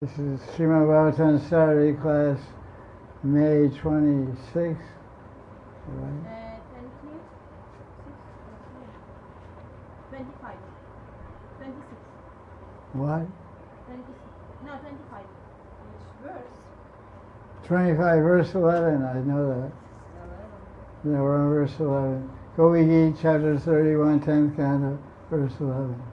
This is Srimad Bhagavatam Saturday class, May 26th. Right? 25. 26. What? 26. No, 25. Which verse? 25, verse 11, I know that. 11. Yeah, we're on verse 11. Gopi Gita, chapter 31, 10th canto, verse 11.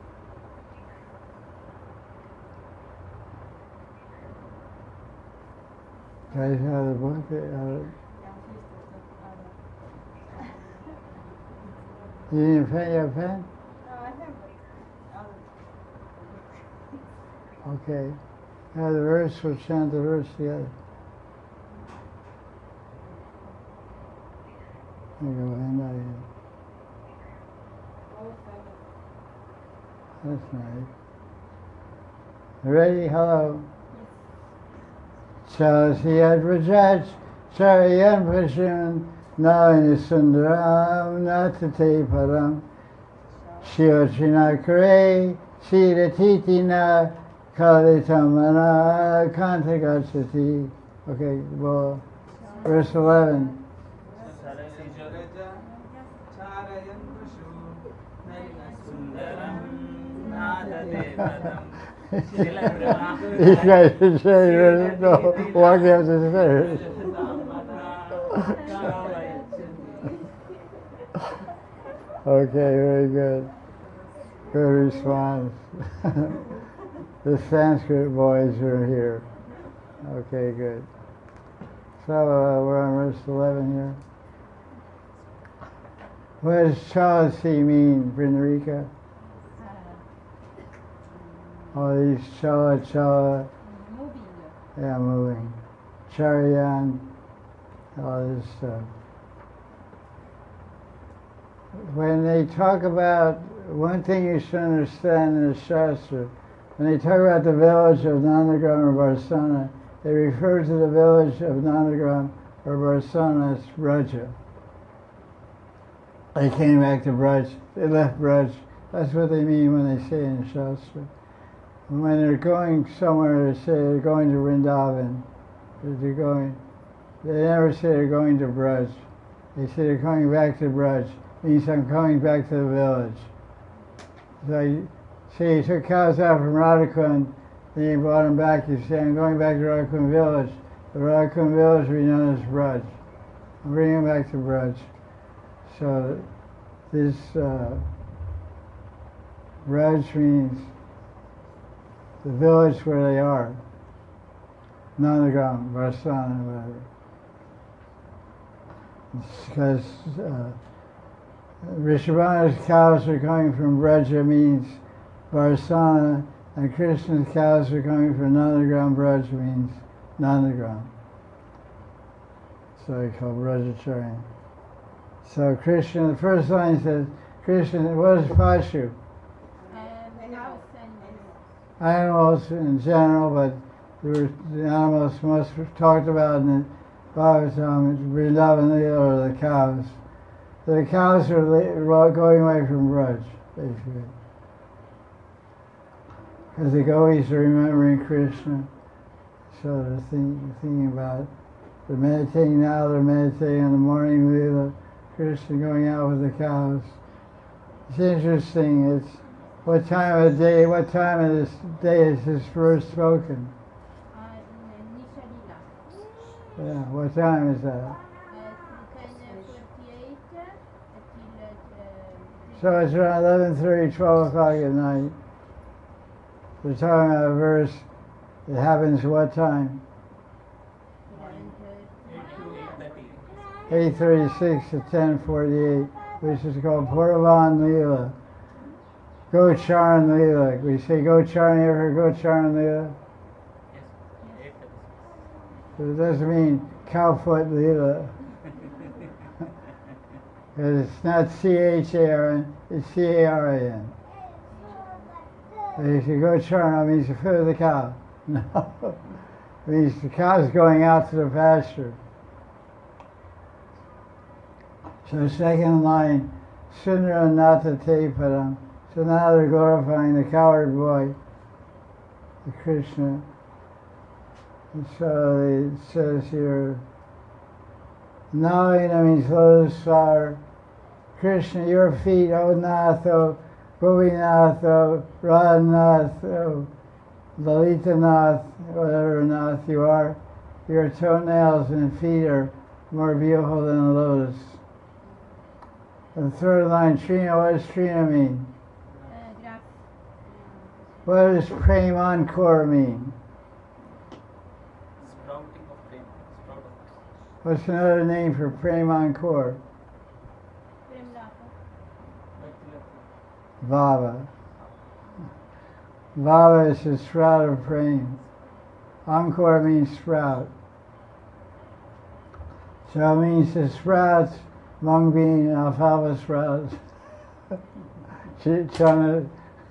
Guys have the book? You need a pen? You have a pen? No, I have it. Okay. Have the verse, we'll chant the verse together. There you go, hand that in. That's nice. Ready? Hello. Chasiyat Rajaj Charayan Pashun Nalini Sundaram Natate Param Shiochina Kare Shiratitina Kalitamana Kantagachati. Okay, well, verse 11. You guys are saying, no, walking up the stairs. Okay, very good. Good response. The Sanskrit boys are here. Okay, good. So we're on verse 11 here. What does Chalasi mean, Vrindarika? All these chala, Moving. yeah, moving. Charayan, all this stuff. When they talk about, one thing you should understand in the Shastra, when they talk about the village of Nandagram or Barsana, they refer to the village of Nandagram or Barsana as Braja. They came back to Braj, they left Braj. That's what they mean when they say in the Shastra. When they're going somewhere, they say they're going to Vrindavan. They never say they're going to Braj. They say they're coming back to Braj. Means I'm coming back to the village. So you say you took cows out from Radhakund, then you brought them back, you say I'm going back to Radhakund village. The Radhakund village will be known as Braj. I'm bringing them back to Braj. So this Braj means the village where they are, Nandagram, Varsana, whatever. It's because Rishabhana's cows are coming from Braja means Varsana, and Krishna's cows are coming from Nandagram. Braj means Nandagram. So they call Brajacharya. So Krishna, the first line says, Krishna, what is Pashu? Animals in general, but the animals most talked about in the Bhagavatam, Vrindavan or the cows. So the cows are going away from Braj, basically. Because the gopis are remembering Krishna. So they're thinking about, they're meditating now, they're meditating on the morning Leela, Krishna going out with the cows. It's interesting, it's what time of day is this verse spoken? Yeah, what time is that? So it's around 11:30, 12 o'clock at night. We're talking about a verse that happens what time? 8:36 to 10:48, which is called Puravan Leela. Gocharan Leela. We say Gocharan, you ever heard Gocharan Leela? Yes. But it doesn't mean cowfoot Leela. It's not C-H-A-R-N, it's C-A-R-A-N. You say Gocharan means the foot of the cow. No. It means the cow's going out to the pasture. So second line, Sundara Nata Te Param. So now they're glorifying the coward boy, the Krishna, And so it says here, Nalina means lotus flower. Krishna, your feet, O Nath, O Gopinath, O Radhanath, O Lalita whatever Nath you are, your toenails and feet are more beautiful than a lotus. The third line, Trina, what does Trina mean? Grass. What does Premankor mean? Sprouting of flame. Sprout of What's another name for Premankor? Premlata. Vava. Vava is the sprout of prem. Ankor means sprout. So it means the sprouts, mung bean, alfalfa sprouts. Chana,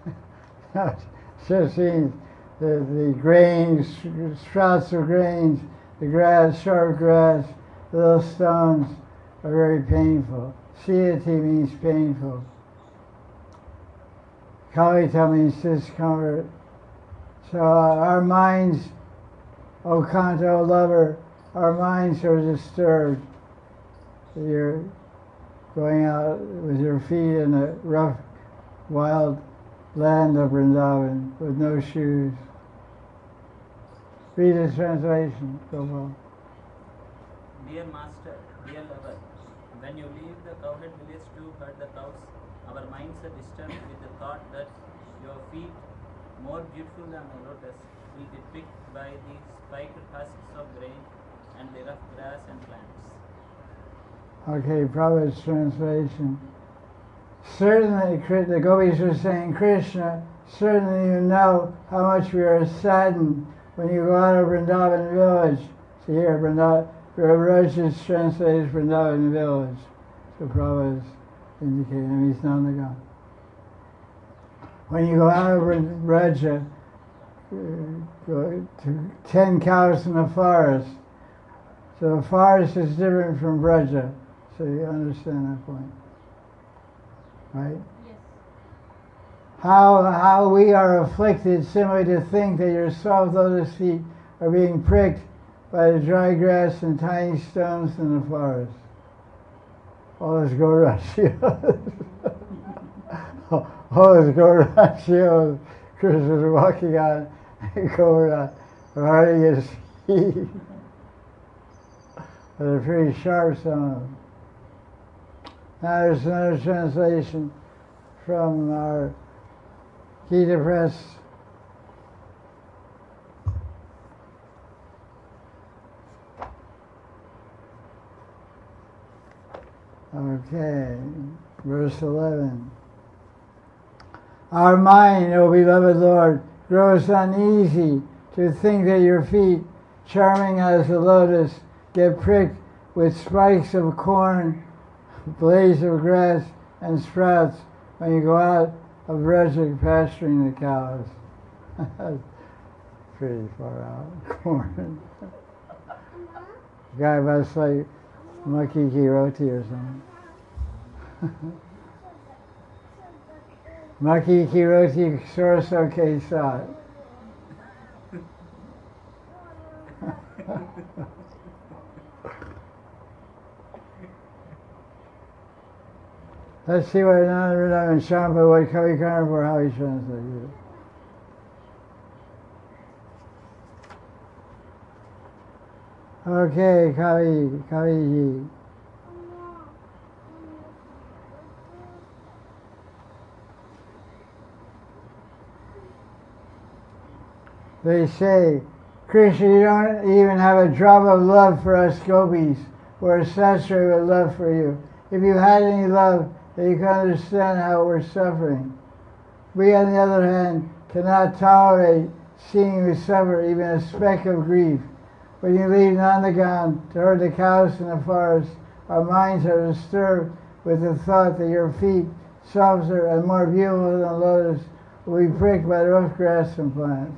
just means the grains, sprouts of grains, the grass, short grass, little stones are very painful. Siyati means painful. Kalita means discomfort. So our minds, O Kanta, O lover, our minds are disturbed. You're going out with your feet in the rough, wild land of Vrindavan with no shoes. Read the translation, Gopal. Dear Master, dear lover, when you leave the cowherd village to herd the cows, our minds are disturbed with the thought that your feet, more beautiful than a lotus, will be picked by the spiked husks of grain and the rough grass and plants. Okay, Prabhupada's translation. Certainly, the gopis are saying, Krishna, certainly you know how much we are saddened when you go out of Vrindavan village. So here, Raj's translates Vrindavan village. So Prabhupada is indicating he's Nandagan. When you go out of Vraja, go to 10 cows in the forest. So the forest is different from Vraja. So you understand that point, right? Yes. How we are afflicted simply to think that your soft lotus feet are being pricked by the dry grass and tiny stones in the forest. All this Gaurashiyos. All this Gaurashiyos. Krishna is walking on Gaura, riding his feet. They're pretty sharp, some of them. Now there's another translation from our Gita Press. Okay, verse 11. Our mind, O beloved Lord, grows uneasy to think that your feet, charming as the lotus, get pricked with spikes of corn, blades of grass, and sprouts when you go out of Vraja pasturing the cows. Pretty far out. Corn. Guy must like Maki Ki Roti or something. Maki Ki Roti Sorso Ke Sat. Let's see what Nanda and Shamba, what Kavi Karnapur, how he translated it. Okay, Kavi ji. They say, Krishna, you don't even have a drop of love for us gopis. We're saturated with love for you. If you had any love, then you can understand how we're suffering. We, on the other hand, cannot tolerate seeing you suffer even a speck of grief. When you leave Nandagan to herd the cows in the forest, our minds are disturbed with the thought that your feet, softer and more beautiful than lotus, will be pricked by the rough grass and plants.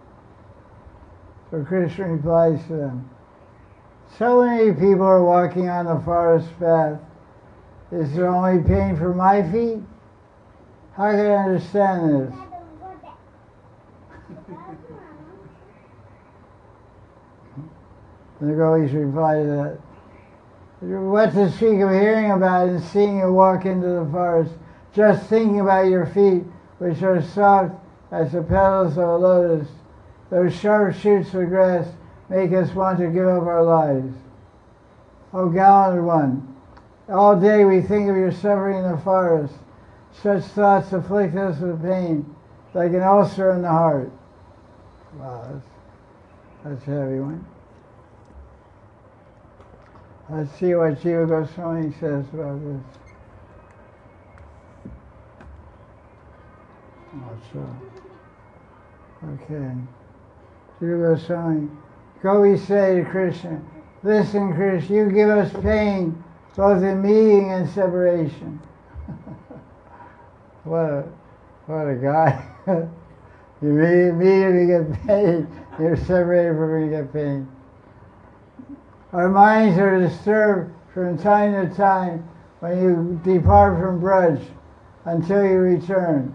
So Krishna replies to them, so many people are walking on the forest path. Is there only pain for my feet? How can I understand this? And the gopis replied to that, what to speak of hearing about and seeing you walk into the forest, just thinking about your feet, which are soft as the petals of a lotus, those sharp shoots of grass make us want to give up our lives. O gallant one, all day we think of your suffering in the forest. Such thoughts afflict us with pain, like an ulcer in the heart. Wow, that's a heavy one. Let's see what Jiva Goswami says about this. Okay. Jiva Goswami. Gopis say to Krishna, listen, Krishna, you give us pain both in meeting and separation. What a guy. You meet him, you get pain. You're separated from him, you get pain. Our minds are disturbed from time to time when you depart from Braj until you return.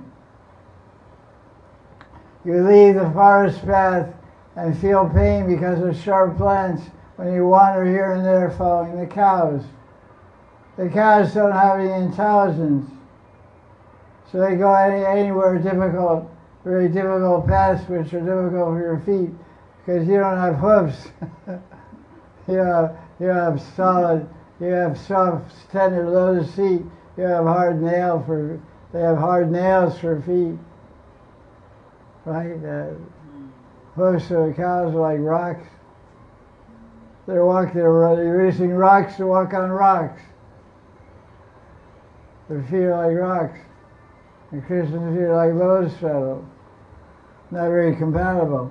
You leave the forest path and feel pain because of sharp plants when you wander here and there following the cows. The cows don't have any intelligence, so they go anywhere difficult, very difficult paths which are difficult for your feet because you don't have hoofs. You have solid, you have soft, tender lotus feet. You have they have hard nails for feet. Right? Hoofs of the cows are like rocks. They're using rocks to walk on rocks. Their feet are like rocks. And Krishna's feet are like lotus petals. Not very compatible.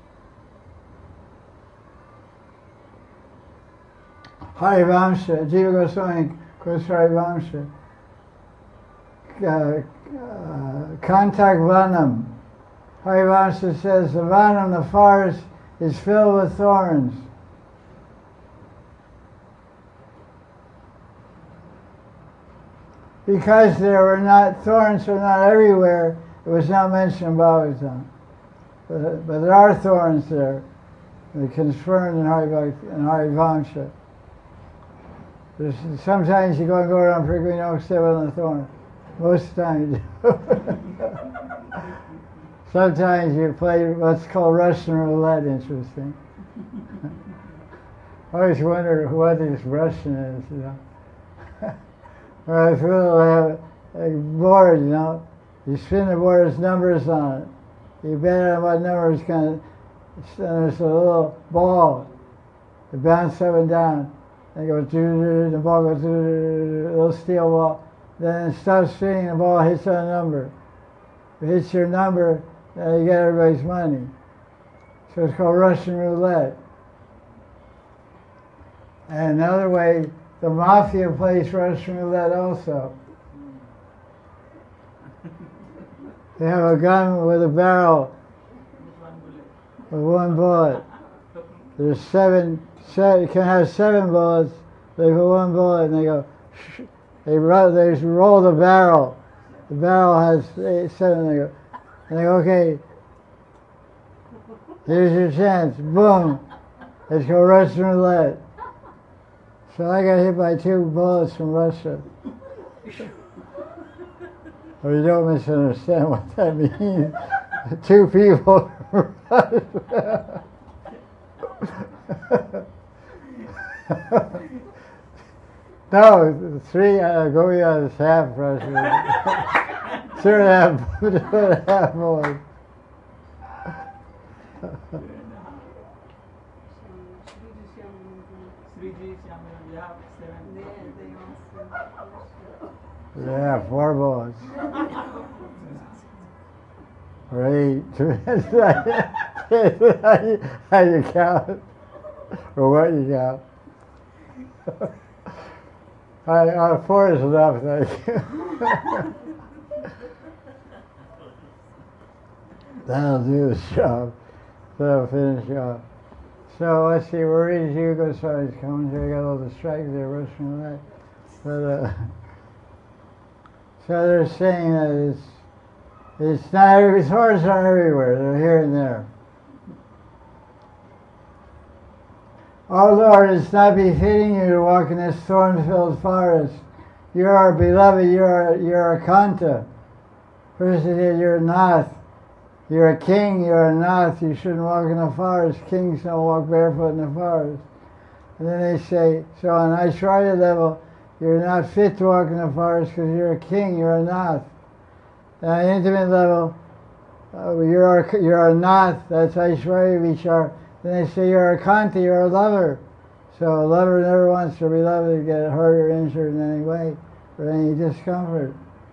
Harivamsa, Jiva Goswami quotes Harivamsa. Kantak Vanam. Harivamsa says the Vanam, the forest, is filled with thorns. Because thorns were not everywhere, it was not mentioned in Bhagavatam. But there are thorns there. They're confirmed in Harivamsa. Sometimes you go around prickling, you don't step on the thorn. Most of the time you do. Sometimes you play what's called Russian roulette, interesting. I always wonder what this Russian is, you know. When I was little, they have a board, you know. You spin the board, there's numbers on it. You bet on what number is going to, there's a little ball. You bounce up and down. They go, the ball goes, a little steel ball. Then it stops spinning, the ball hits on a number. If it hits your number, then you get everybody's money. So it's called Russian roulette. And another way, the mafia plays Russian roulette also. They have a gun with a barrel, with one bullet. There's you can have 7 bullets. They put 1 bullet and they go, they roll the barrel. The barrel has 7. They go, okay, here's your chance. Boom. Let's go Russian roulette. So I got hit by 2 bullets from Russia. Or you don't misunderstand what that means. 2 people from Russia. No, 3 going on is half Russian. 2.5 bullets. Yeah, 4 bullets. Or 8. How you count? Or what you count? 4 is enough, thank you. That'll do the job. That'll finish you off. So let's see, we're reading Jiva Goswami's commentary. I got a little distracted there, Russian roulette. But so they're saying that it's not, thorns aren't everywhere. They're here and there. "Oh Lord, it's not befitting you to walk in this thorn-filled forest. You are beloved, you're a Kanta." First he said, "You're a Nath. You're a king, you're a Nath. You shouldn't walk in the forest. Kings don't walk barefoot in the forest." And then they say, so on Aishwarya level, you're not fit to walk in the forest because you're a king, you're a Nath. And on intimate level, you're a Nath, that's Aishwarya Vichar. Then they say you're a Kanta, you're a lover. So a lover never wants their beloved to get hurt or injured in any way, or any discomfort.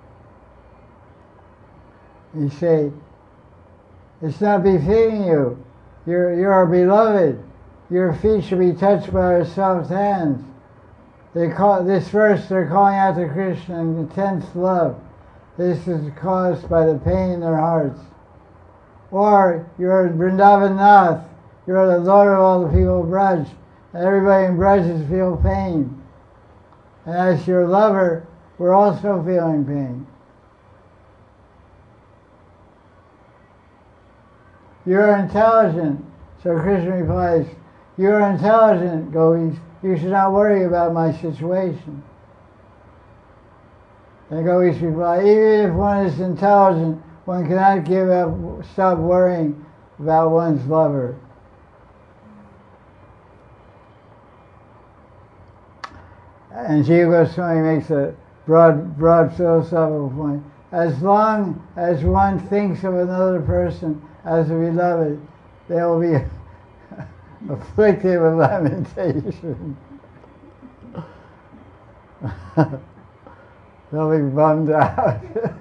You say, it's not befitting you. You're our beloved. Your feet should be touched by our soft hands. This verse, they're calling out to Krishna in intense love. This is caused by the pain in their hearts. Or, you're Vrindavan Nath. You're the Lord of all the people of Braj. And everybody in Braj feel pain. And as your lover, we're also feeling pain. You're intelligent. So Krishna replies, you're intelligent, Gopis. You should not worry about my situation. And Gopis reply, even if one is intelligent, one cannot stop worrying about one's lover. And Jiva Goswami makes a broad philosophical point. As long as one thinks of another person as a beloved, there will be afflictive of lamentation. They'll be bummed out.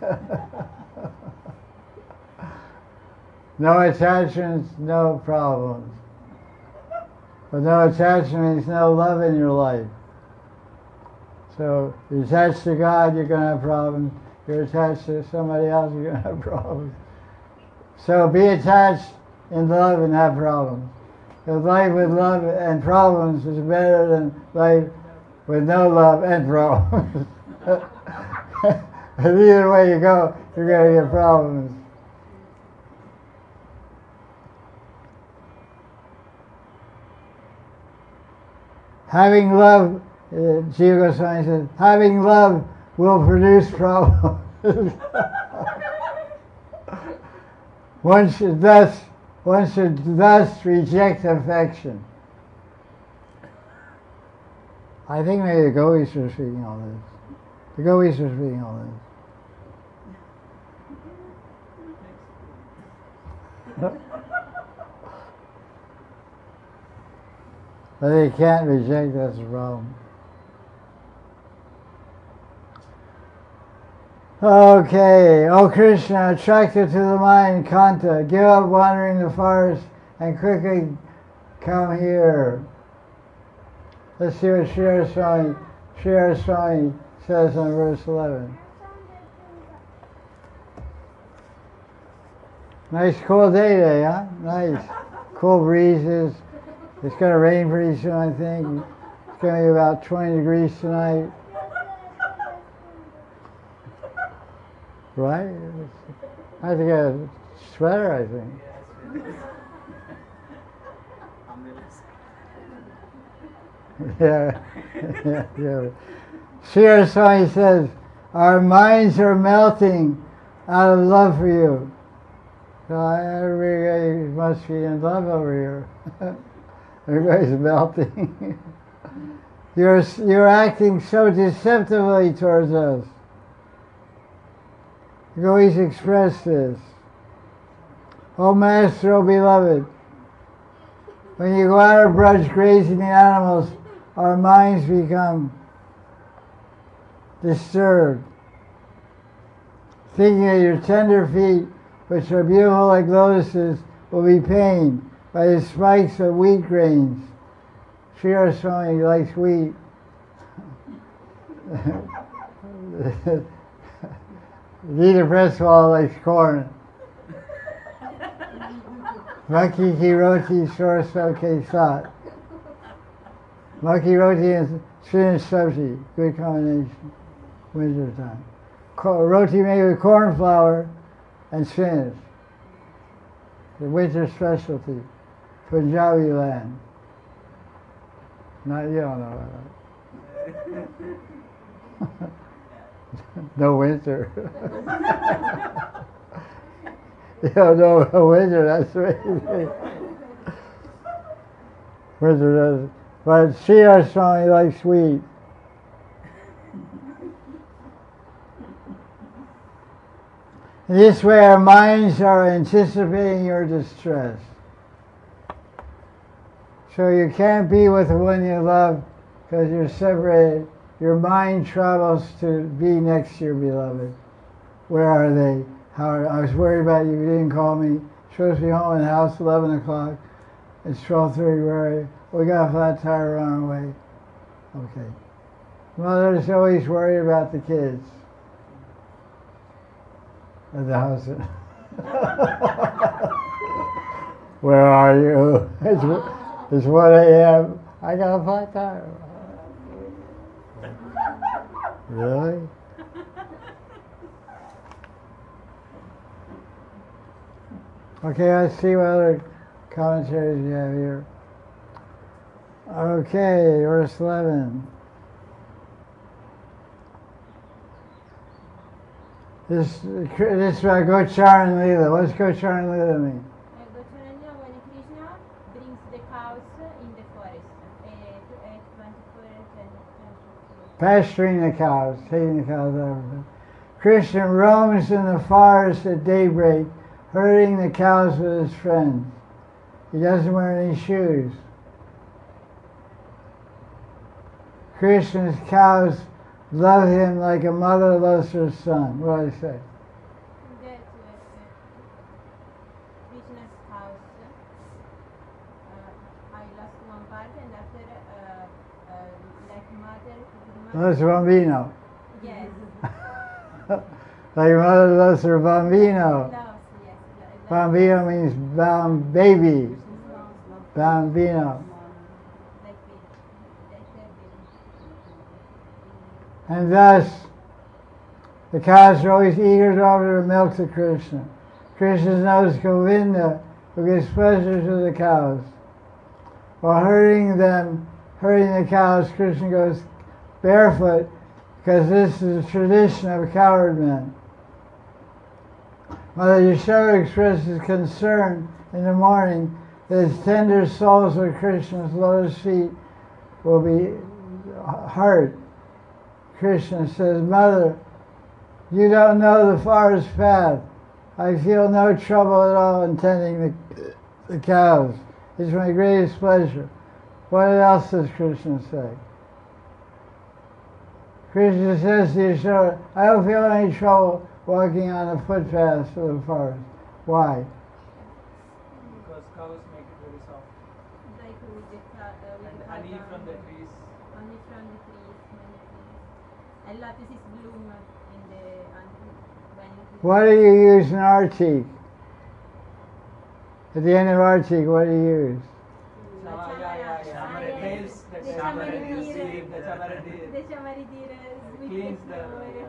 No attachments, no problems. But no attachment means no love in your life. So if you're attached to God, you're going to have problems. If you're attached to somebody else, you're going to have problems. So be attached in love and have problems. Because life with love and problems is better than life with no love and problems. And either way you go, you're going to get problems. Having love, Jiva Goswami says, having love will produce problems. One should thus reject affection. I think maybe the Gopis are speaking all this. The Gopis are speaking all this. But they can't reject, that's the problem. Okay, O Krishna, attracted to the mind, Kanta, give up wandering the forest and quickly come here. Let's see what Sri Swami says on verse 11. Nice cool day today, huh? Nice. Cool breezes. It's going to rain pretty soon, I think. It's going to be about 20 degrees tonight. Right? I have to get a sweater, I think. Yeah. Sri Swami says, our minds are melting out of love for you. So everybody must be in love over here. Everybody's melting. You're acting so deceptively towards us. You always express this. O Master, O beloved, when you go out of Braj grazing the animals, our minds become disturbed. Thinking of your tender feet, which are beautiful like lotuses, will be pained by the spikes of wheat grains. Sri Swami likes wheat. Gita Presswal likes corn. Maki ki roti sorso ke sat. Maki roti and spinach sabji, good combination, winter time. Roti made with corn flour and spinach. The winter specialty, Punjabi land. Not you don't know about that. No winter. You don't know no winter, that's crazy. Winter does. But she are strong like sweet. This way our minds are anticipating your distress. So you can't be with the one you love because you're separated. Your mind travels to be next to your beloved. Where are they? I was worried about you. You didn't call me. Supposed to be home in the house 11 o'clock. It's 12:30. Where are you? We got a flat tire on our way. Okay. Mother's always worried about the kids. At the house. Where are you? It's 1 a.m. I got a flat tire. Really? Okay, let's see what other commentaries you have here. Okay, verse 11. This about Gochar and Leela. What's Gochar and Leela mean? Gocharanya, when Krishna brings the cows in the forest. 24 Pasturing the cows, taking the cows out of them. Krishna roams in the forest at daybreak, herding the cows with his friends. He doesn't wear any shoes. Krishna's cows love him like a mother loves her son. What do I say? That Krishna's house. I lost one part, and after like mother. Loves Bambino. Yes. Like mother loves her Bambino. Loves, yes. Bambino means baby. Bambino. And thus, the cows are always eager to offer their milk to Krishna. Krishna knows Govinda, who gives pleasure to the cows. While herding the cows, Krishna goes barefoot because this is a tradition of cowherd men. Mother Yashoda expresses concern in the morning that his tender soles of Krishna's lotus feet will be hurt. Krishna says, Mother, you don't know the forest path. I feel no trouble at all in tending the cows. It's my greatest pleasure. What else does Krishna say? Krishna says to Yashoda, I don't feel any trouble walking on the footpaths of the forest. Why? Because cows make it very soft. Like with And honey from the trees. Honey from the trees, many trees. And lotus is bloom in the What do you use in Artik? At the end of Artik, what do you use? Chamara tails, the chamara you see, the chamara cleans the.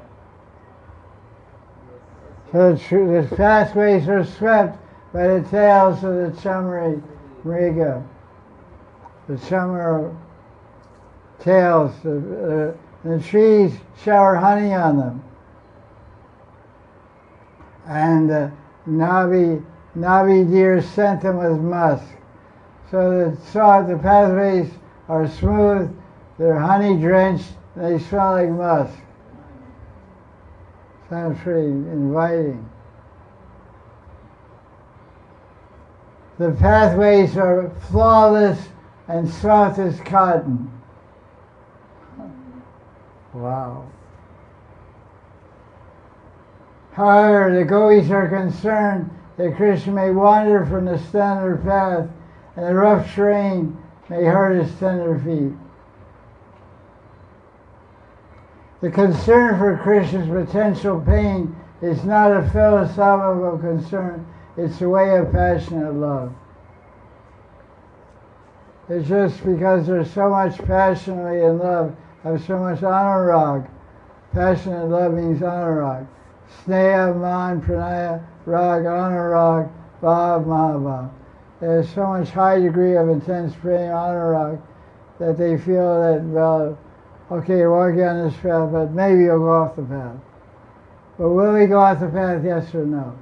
So the pathways are swept by the tails of the chamari mriga. The chamara tails, the trees shower honey on them. And Navi deer scent them with musk. So the pathways are smooth, they're honey drenched, they smell like musk. Sounds pretty inviting. The pathways are flawless and soft as cotton. Wow. However, the gopis are concerned that Krishna may wander from the standard path and the rough terrain may hurt his tender feet. The concern for Krishna's potential pain is not a philosophical concern, it's a way of passionate love. It's just because there's so much passionately in love, have so much anurag. Passionate love means anurag. Sneha, man, pranaya, rag, anurag, bhav, mahabhav. There's so much high degree of intense prema, anurag, that they feel that, well, okay, you're walking on this path, but maybe you'll go off the path. But will we go off the path, yes or no?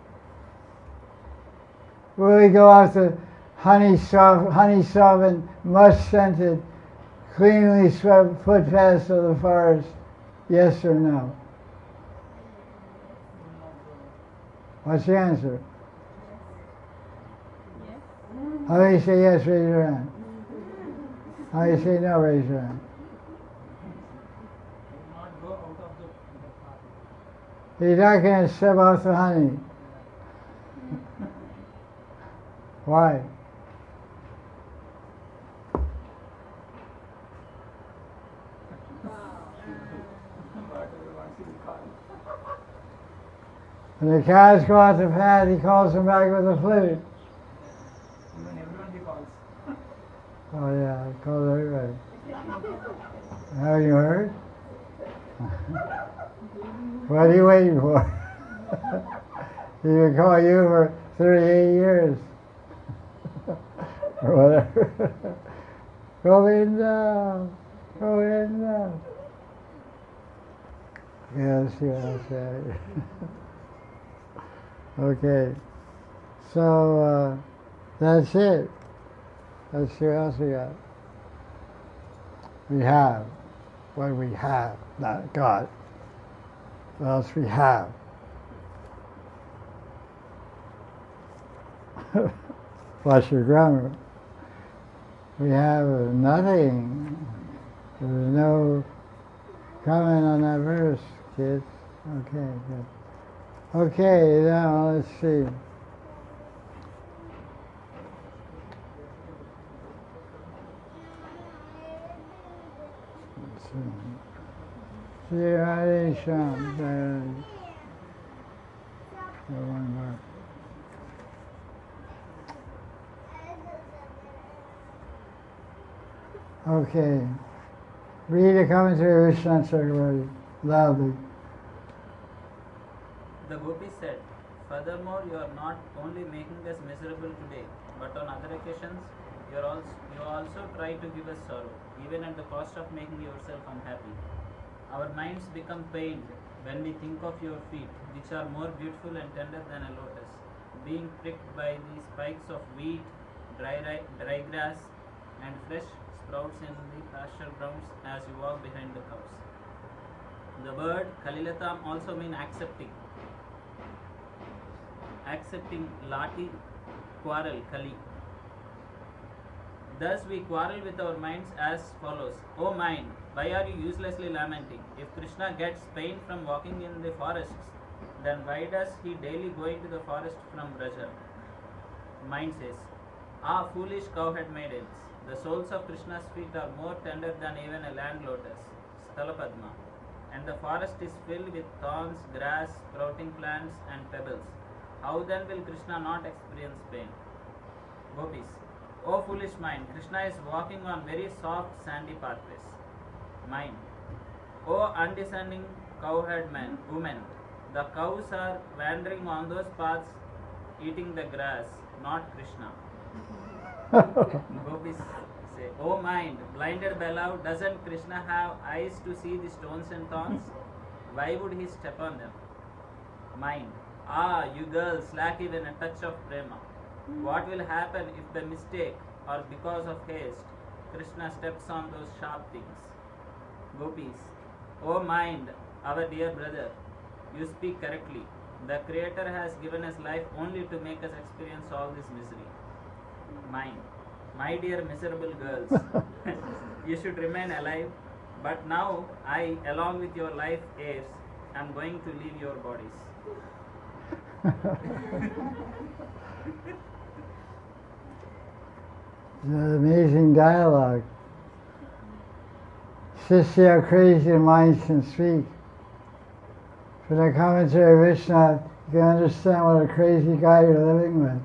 Will we go off the honey-softened, musk-scented, cleanly swept footpaths of the forest, yes or no? What's the answer? Yes. How many say yes, raise your hand. How many say no, raise your hand. Not go out of the path. You're not going to step off the honey. Why? When the cows go off the path, he calls them back with a flute. Even everyone he calls. Oh yeah, he calls everybody. Have you heard? What are you waiting for? He can call you for 38 years. Or whatever. Go in now. Go in now. Yes, yes, yes. Okay. So, that's it. Let's see what else we got. We have what we have, not God. What else we have? What's your grammar? We have nothing. There's no comment on that verse, kids. Okay, good. Okay, now let's see. See, Hare Sham. One more. Okay. Read a commentary of Vishwanath Chakravarti loudly. The Gopi said, "Furthermore, you are not only making us miserable today, but on other occasions, you also try to give us sorrow, even at the cost of making yourself unhappy. Our minds become pained when we think of your feet, which are more beautiful and tender than a lotus, being pricked by the spikes of wheat, dry grass, and fresh sprouts in the pasture grounds as you walk behind the cows." The word Kalilatam also means accepting. Accepting lati, quarrel, kali. Thus we quarrel with our minds as follows. O mind, why are you uselessly lamenting? If Krishna gets pain from walking in the forests, then why does he daily go into the forest from Braja? Mind says, Ah, foolish cowhead maidens, the soles of Krishna's feet are more tender than even a land lotus, Stalapadma, and the forest is filled with thorns, grass, sprouting plants, and pebbles. How then will Krishna not experience pain? Gopis, O foolish mind, Krishna is walking on very soft sandy pathways. Mind, O undiscerning cowhead women, the cows are wandering on those paths eating the grass, not Krishna. Gopis say, O mind, blinded by love, doesn't Krishna have eyes to see the stones and thorns? Why would he step on them? Mind, Ah, you girls lack even a touch of prema. What will happen if by mistake or because of haste Krishna steps on those sharp things? Gopis, O mind, our dear brother, you speak correctly. The Creator has given us life only to make us experience all this misery. Mind, my dear miserable girls, you should remain alive, but now I, along with your life heirs, am going to leave your bodies. It's an amazing dialogue. Just see how crazy the minds can speak. From the commentary of Vishwanath, you can understand what a crazy guy you're living with.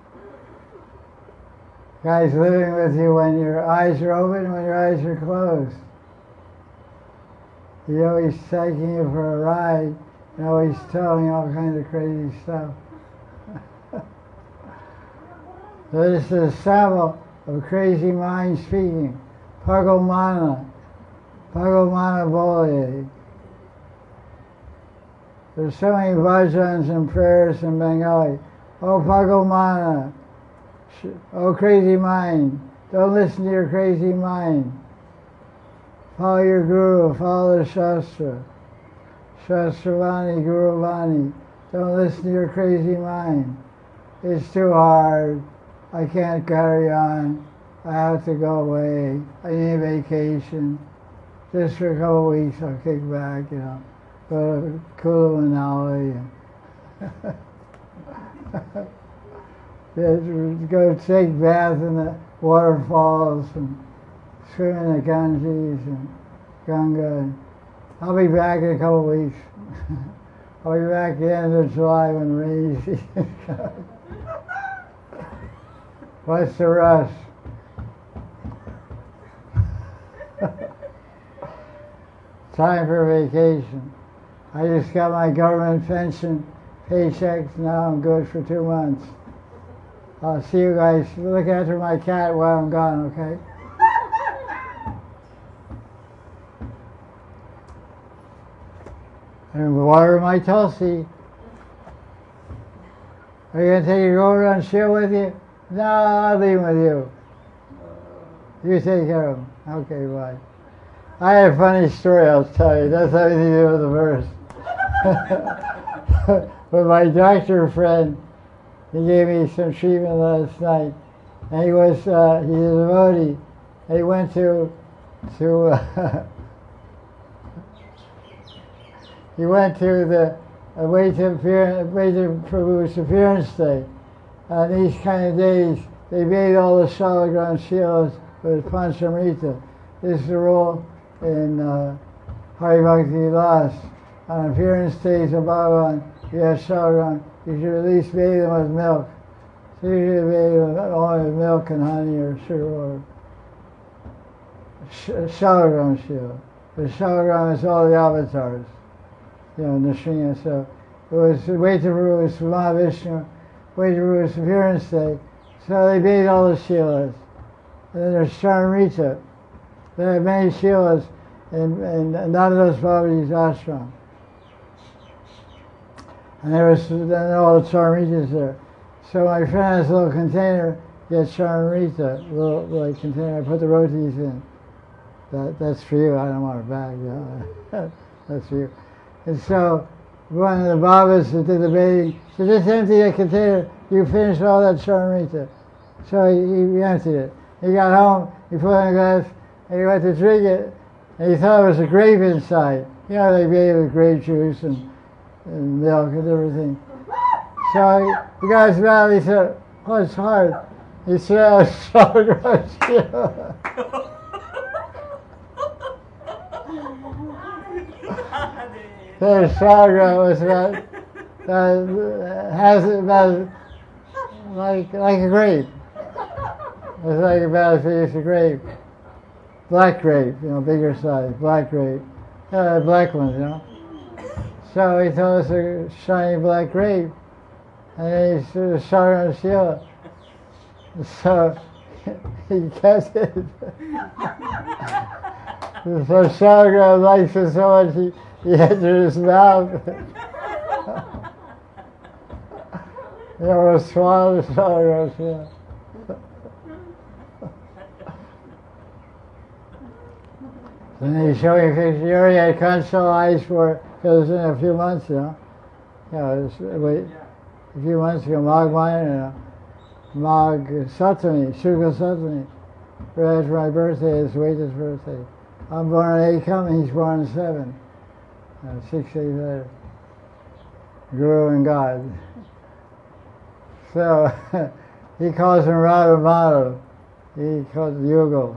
Guy's living with you when your eyes are open and when your eyes are closed. He's always taking you for a ride and always telling you all kinds of crazy stuff. So this is a sample of crazy mind speaking. Bhagavamana Bolye. There's so many bhajans and prayers in Bengali. Oh Bhagavamana, oh crazy mind, don't listen to your crazy mind. Follow your guru, follow the Shastra. Shastravani, Guruvani, don't listen to your crazy mind. It's too hard, I can't carry on, I have to go away, I need a vacation. Just for a couple of weeks I'll kick back, go to Kulu Manali and go take baths in the waterfalls and swim in the Ganges and Ganga. I'll be back in a couple of weeks. I'll be back at the end of July when the rainy season comes. What's the rush? Time for vacation. I just got my government pension paychecks. Now I'm good for 2 months. I'll see you guys. Look after my cat while I'm gone, okay? And water my Tulsi. Are you going to take your Govardhan Shiva with you? No, I'll leave him with you. You take care of him. Okay, bye. I have a funny story I'll tell you. That's nothing to do with the verse. But my doctor friend, he gave me some treatment last night. And he's a devotee. And he went to he went to the Advaita Prabhu's appearance day. On these kind of days, they made all the Shalagram Shilas with Panchamrita. This is the rule in Hari Bhakti Vilas. On appearance days of Bhagavan, you have Shalagram, you should at least bathe them with milk. So you should bathe them only with milk and honey or sugar or Shalagram Shila. The Shalagram is all the avatars. Nrsimha. So it was Vaitaprabhu's Mahavishnu, Vaitaprabhu's appearance day. So they bathed all the Shilas. And then there's Charamrita. There are many Shilas in Nandadas Babaji's ashram. And there was then all the Charamritas there. So my friend has a little container, gets Charamrita, little container, I put the rotis in. That's for you, I don't want it back, That's for you. And so one of the Babas that did the bathing said, just empty that container, you finished all that Charamrita. So he emptied it. He got home, he put it in a glass, and he went to drink it, and he thought it was a grape inside. They bathe with grape juice and milk and everything. So he got his mouth, he said, oh, it's hard. He said, oh, it's so gross. The Sagra was has about like a grape. It's like about a piece of grape. Black grape, bigger size, black grape. Black ones, So he told us a shiny black grape. And then he sort of shot her on Sheila. So he kept it. So Shalagram likes it so much he entered his mouth. He almost swallowed the Shalagram Sheila. And he showed me a picture. He already had conchal eyes for it because in a few months, it was a few months ago, Magh Minor, Magh Satani, Shukla Satani. Right after my birthday, it's Waita's birthday. I'm born on Ekam, and he's born on 7. 6 days later. Guru and God. So he calls him Radha Madhav. He calls it Yugal.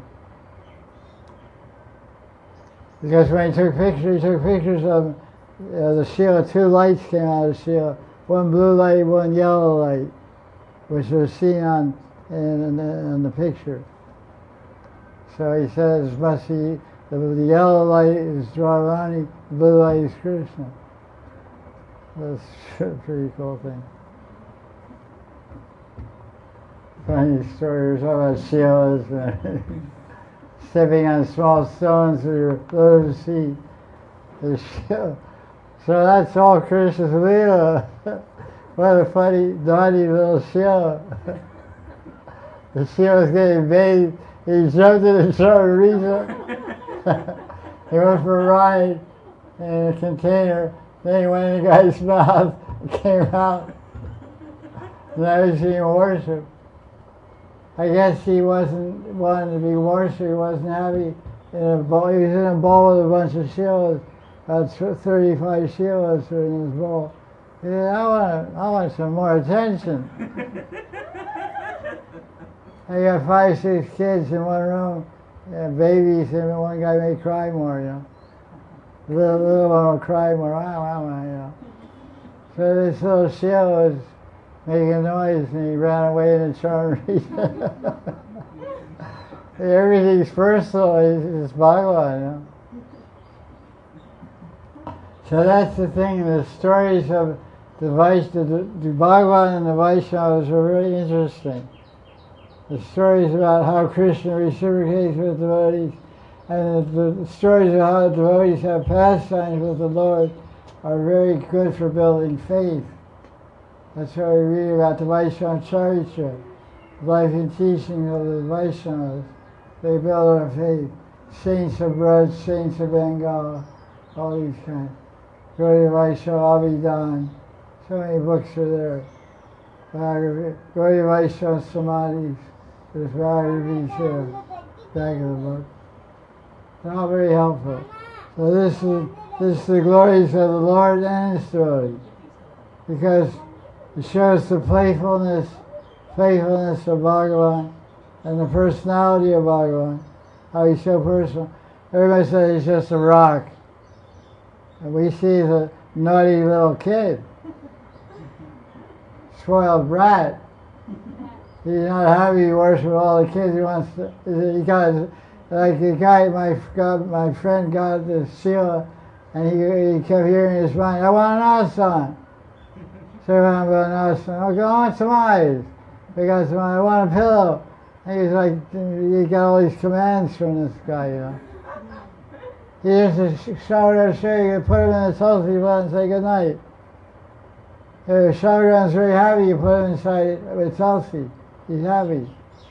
Because when he took pictures of the Sheila. 2 lights came out of Sheila. One blue light, one yellow light, which was seen in the picture. So he says, must be the yellow light is Radharani, the blue light is Krishna. That's a pretty cool thing. Funny story, we're talking about Sheilas. stepping on small stones with your lotus feet. The shield. So that's all Krishna's Leela. What a funny, naughty little shield. The shield was getting bathed. He jumped in and started reaching. He went for a ride in a container. Then he went in the guy's mouth and came out. Now he's being worshipped. I guess he wasn't wanting to be worshipped. He wasn't happy in a bowl. He was in a bowl with a bunch of shields. About 35 shields were in his bowl. He said, I want some more attention. I got 5, 6 kids in one room. Yeah, babies, and one guy may cry more, you know. Little one will cry more, you know. So this little shield was making a noise, and he ran away in a charm region. Everything's personal. It's Bhagavan, you know. So that's the thing. The stories of the Bhagavan and the Vaishnavas are really interesting. The stories about how Krishna reciprocates with devotees, and the stories of how devotees have pastimes with the Lord are very good for building faith. That's why we read about the Vaishnava Charitra, life and teaching of the Vaishnavas. They build our faith. Saints of Braj, Saints of Bengal, all these kinds. Gaudiya Vaishnava Abhidhan, so many books are there. Gaudiya Vaishnava Samadhis, there's biographies here, back of the book. They're all very helpful. So this is the glories of the Lord and His devotees, because it shows the playfulness of Bhagavan and the personality of Bhagavan, how he's so personal. Everybody says he's just a rock. And we see the naughty little kid, spoiled brat. He's not happy to worship all the kids. He wants to. He got like the guy. My friend got this Sheila, and he kept hearing in his mind, "I want an asana." So I want an asana. Okay, I want some eyes. They got some eyes. I want a pillow. And he's like, he got all these commands from this guy, you know. He just shower down straight, you put him in the tulsi plant and say goodnight. If Shauran's very happy, you put him inside with tulsi. He's happy.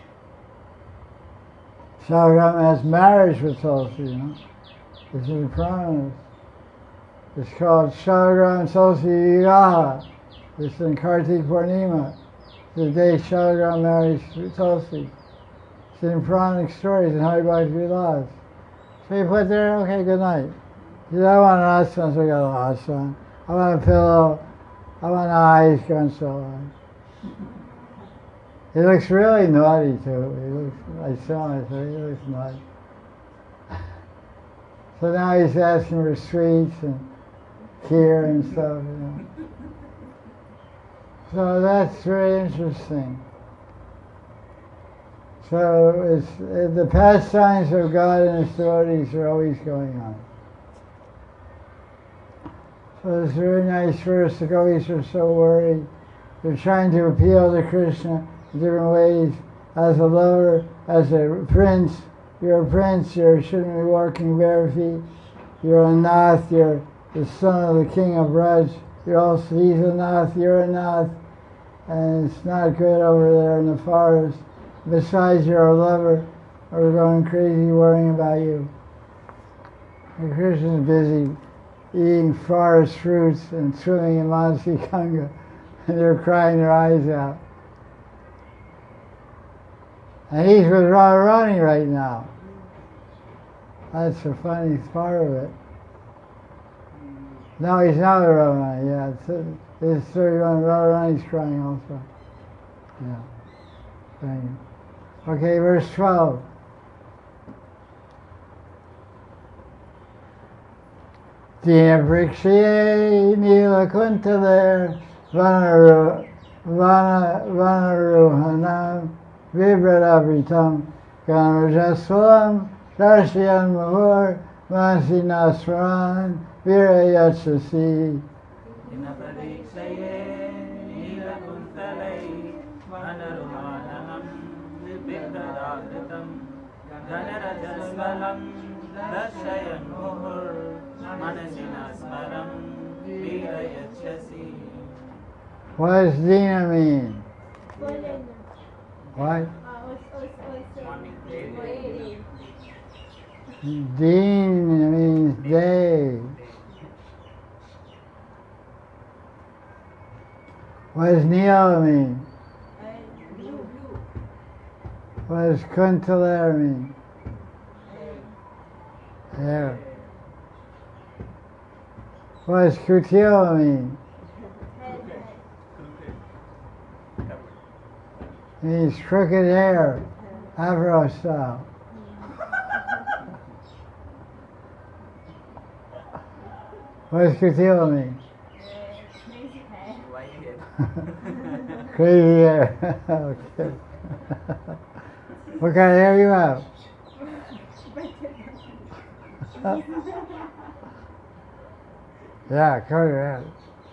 Shauran has marriage with tulsi, you know. It's in the Puranas. It's called Shauran Tulsi Vivaha. It's in Kartik Purnima. The day Shauran marries Tulsi. It's in Puranic stories in Hari Bhakti Vilas. So you put there, okay, good night. He said, I want an asana, so we got an asana. I want a pillow. I want eyes, and so on. He looks really naughty too. I saw him, I said, he looks naughty. So now he's asking for sweets and kheer and stuff, you know. So that's very interesting. So the pastimes of God and His devotees are always going on. So it's a very nice verse. The gopis are so worried. They're trying to appeal to Krishna in different ways. As a lover, as a prince, you're a prince, you shouldn't be walking bare feet. You're a nath, you're the son of the king of Braj. He's a nath, you're a nath. And it's not good over there in the forest. Besides, you're a lover. We're going crazy worrying about you. And Krishna's busy eating forest fruits and swimming in Manasi Ganga, and they're crying their eyes out. And he's with Radharani right now. That's the funny part of it. No, he's not with Radharani, yeah. It's 31, Radharani's crying also. Yeah. Thank you. Okay, verse 12. Dina Vrikshiye Nilakuntale Vanaruhanam Vibradavritam Ganarajaswalam Darsyan Mahur Masinaswaran Virayachasi. धनरजस्वलं दर्शयन् मुहुर्मनसि न स्मरं वीरयच्छसि. What does Dina mean? Golden. What? Morning. Waiting. Deen means day. What does Neela mean? Blue. What does Kuntalar mean? Hair. What does Kutila mean? Head. It means crooked hair, Afro style. What does Kutila mean? Crazy hair. White hair. Crazy hair. Okay. What kind of hair you have? Yeah, cover your head.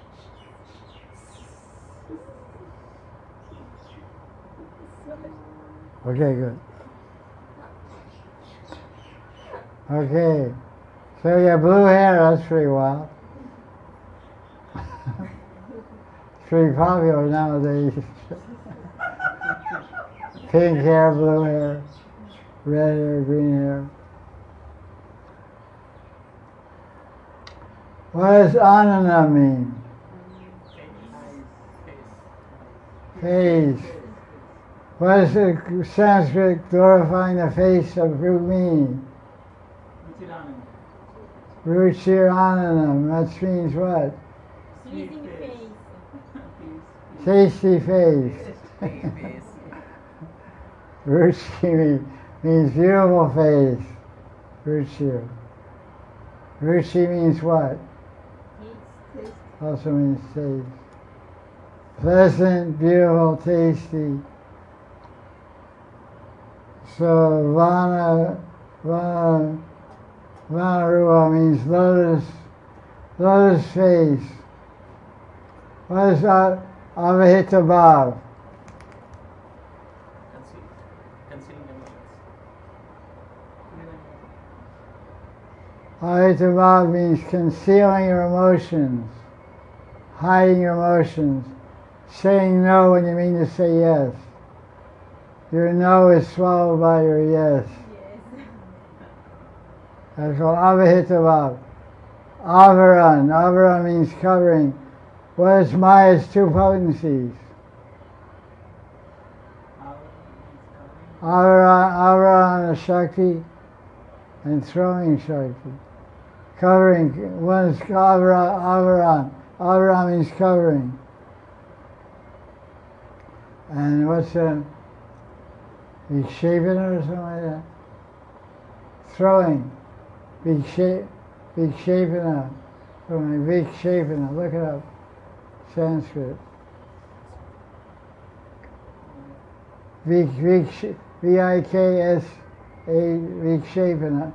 Okay, good. Okay. So you have blue hair, that's pretty wild. It's pretty popular nowadays. Pink hair, blue hair, red hair, green hair. What does Anana mean? Face. What is the Sanskrit glorifying the face of Rukmini? Ruchirananam. That means what? Sweeting face. Tasty face. Ruchi means beautiful face. Ruchi. Ruchi means what? Taste. Also means taste. Pleasant, beautiful, tasty. So Vanarua means lotus face. What is Avahita Bhav? Concealing emotions. Avahita Bhav means concealing your emotions, hiding your emotions, saying no when you mean to say yes. Your no is swallowed by your yes. Yes. That's called Avahita Bhav. Avaran. Avaran means covering. What is Maya's two potencies? Avaran is Shakti and throwing Shakti. Covering. One is Avaran. Avaran means covering. And what's that? Vikshepana or something like that? Throwing. Vikshepana. Vikshepana. Look it up. Sanskrit. V-I-K-S-A, Vikshepana.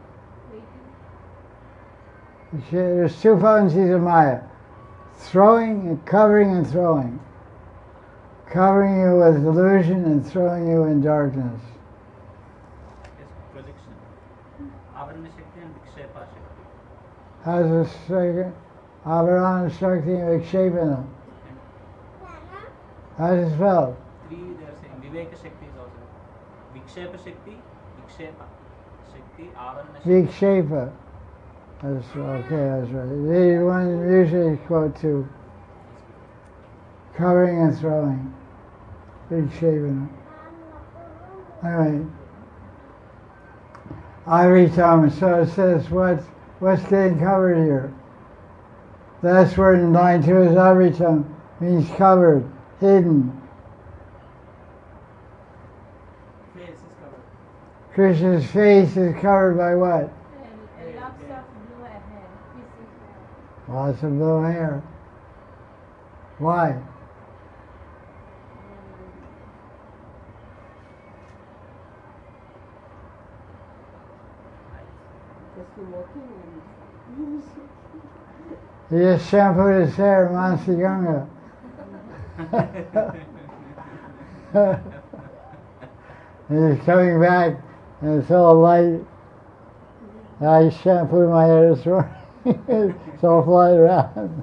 There's two potencies of Maya. Throwing and covering and throwing. Covering you with delusion and throwing you in darkness. Yes, projection. Avarana Shakti and Vikshepa Shakti. How's the second? Avarana Shakti and Vikshepana. How's it spelled? Three they are saying. Viveka Shakti is also. Vikshepa Shakti, Vikshepa Shakti, Avarana Shakti. Vikshepa. That's okay, that's right. The one usually quote to covering and throwing. Vikshepana. Anyway. Ivritam, so it says what's getting covered here? The last word in line 2 is Ivritam, means covered, hidden. Face is covered. Krishna's face is covered by what? And lots of blue hair. Lots of blue hair. Why? He just shampooed his hair in Mansi Ganga. He's coming back and it's all light. I shampoo my hair this morning. It's all flying around.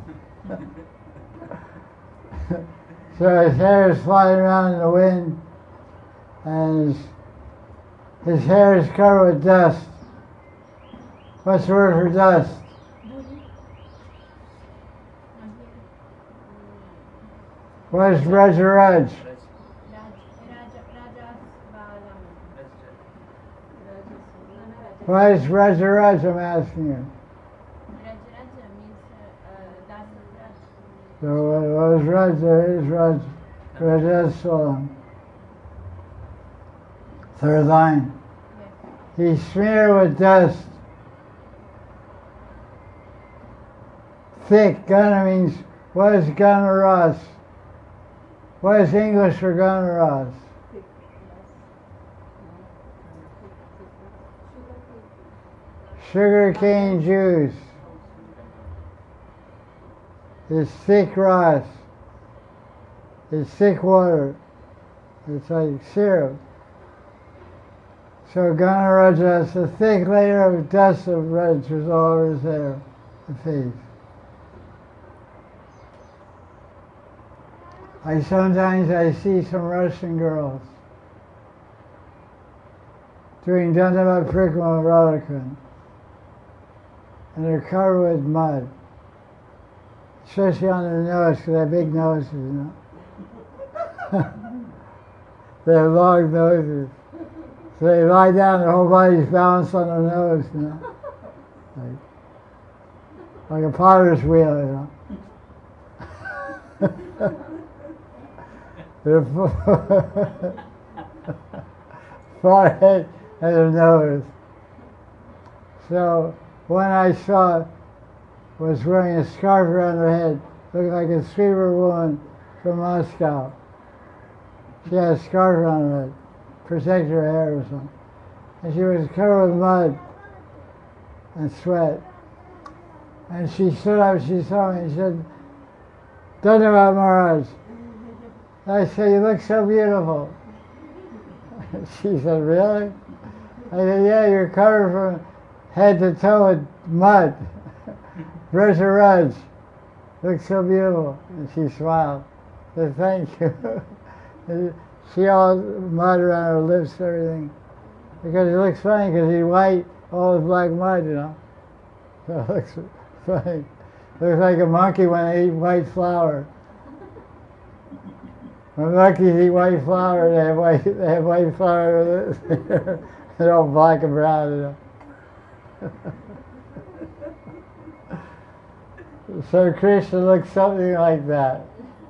So his hair is flying around in the wind, and his hair is covered with dust. What's the word for dust? What is Raja Raj? What is Raja Raj, I'm asking you. Raja means Das Raj. So what is Raja? Is Raja? Raja's song. Third line. Yes. He's smeared with dust. Thick. Gana means, what is Gana Ras? What is English for Gana Ras? Sugar cane juice. It's thick Ras. It's thick water. It's like syrup. So Gana Raja has a thick layer of dust of red was all over his hair, the face. Sometimes I see some Russian girls doing Dandava Parikrama with Radharani, and they're covered with mud, especially on their nose, because they have big noses, you know. They have long noses. So they lie down, their whole body's balanced on their nose, you know. Like a potter's wheel, you know. Their forehead and their nose. So one I saw was wearing a scarf around her head, looked like a sweeper woman from Moscow. She had a scarf around her head, protect her hair or something. And she was covered with mud and sweat. And she stood up, she saw me, and she said, Dandavad Maharaj. I said, you look so beautiful. She said, really? I said, yeah, you're covered from head to toe with mud. Raja Raj. Looks so beautiful. And she smiled. I said, thank you. She all mud around her lips and everything. Because it looks funny, because he's white, all his black mud, you know. So it looks funny. Looks like a monkey when they eat white flour. When monkeys eat white flour, they have white flour. They're all black and brown, you know. So Krishna looks something like that.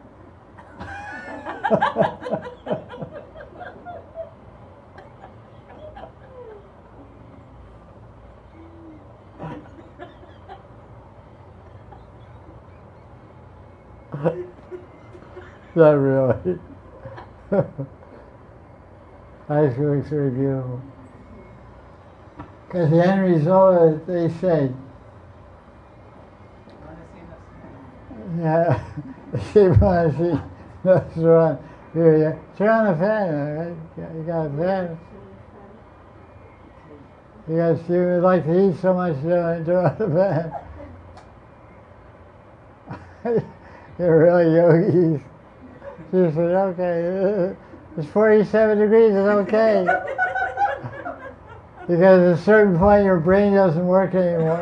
Not really. I think it looks very beautiful. Because the end result, they say, yeah, they want to see that's wrong. Here, turn on the fan, right? You got a fan. You would like to eat so much, you don't turn on the fan. You're really yogis. She said, okay, it's 47 degrees, it's okay. Because at a certain point your brain doesn't work anymore.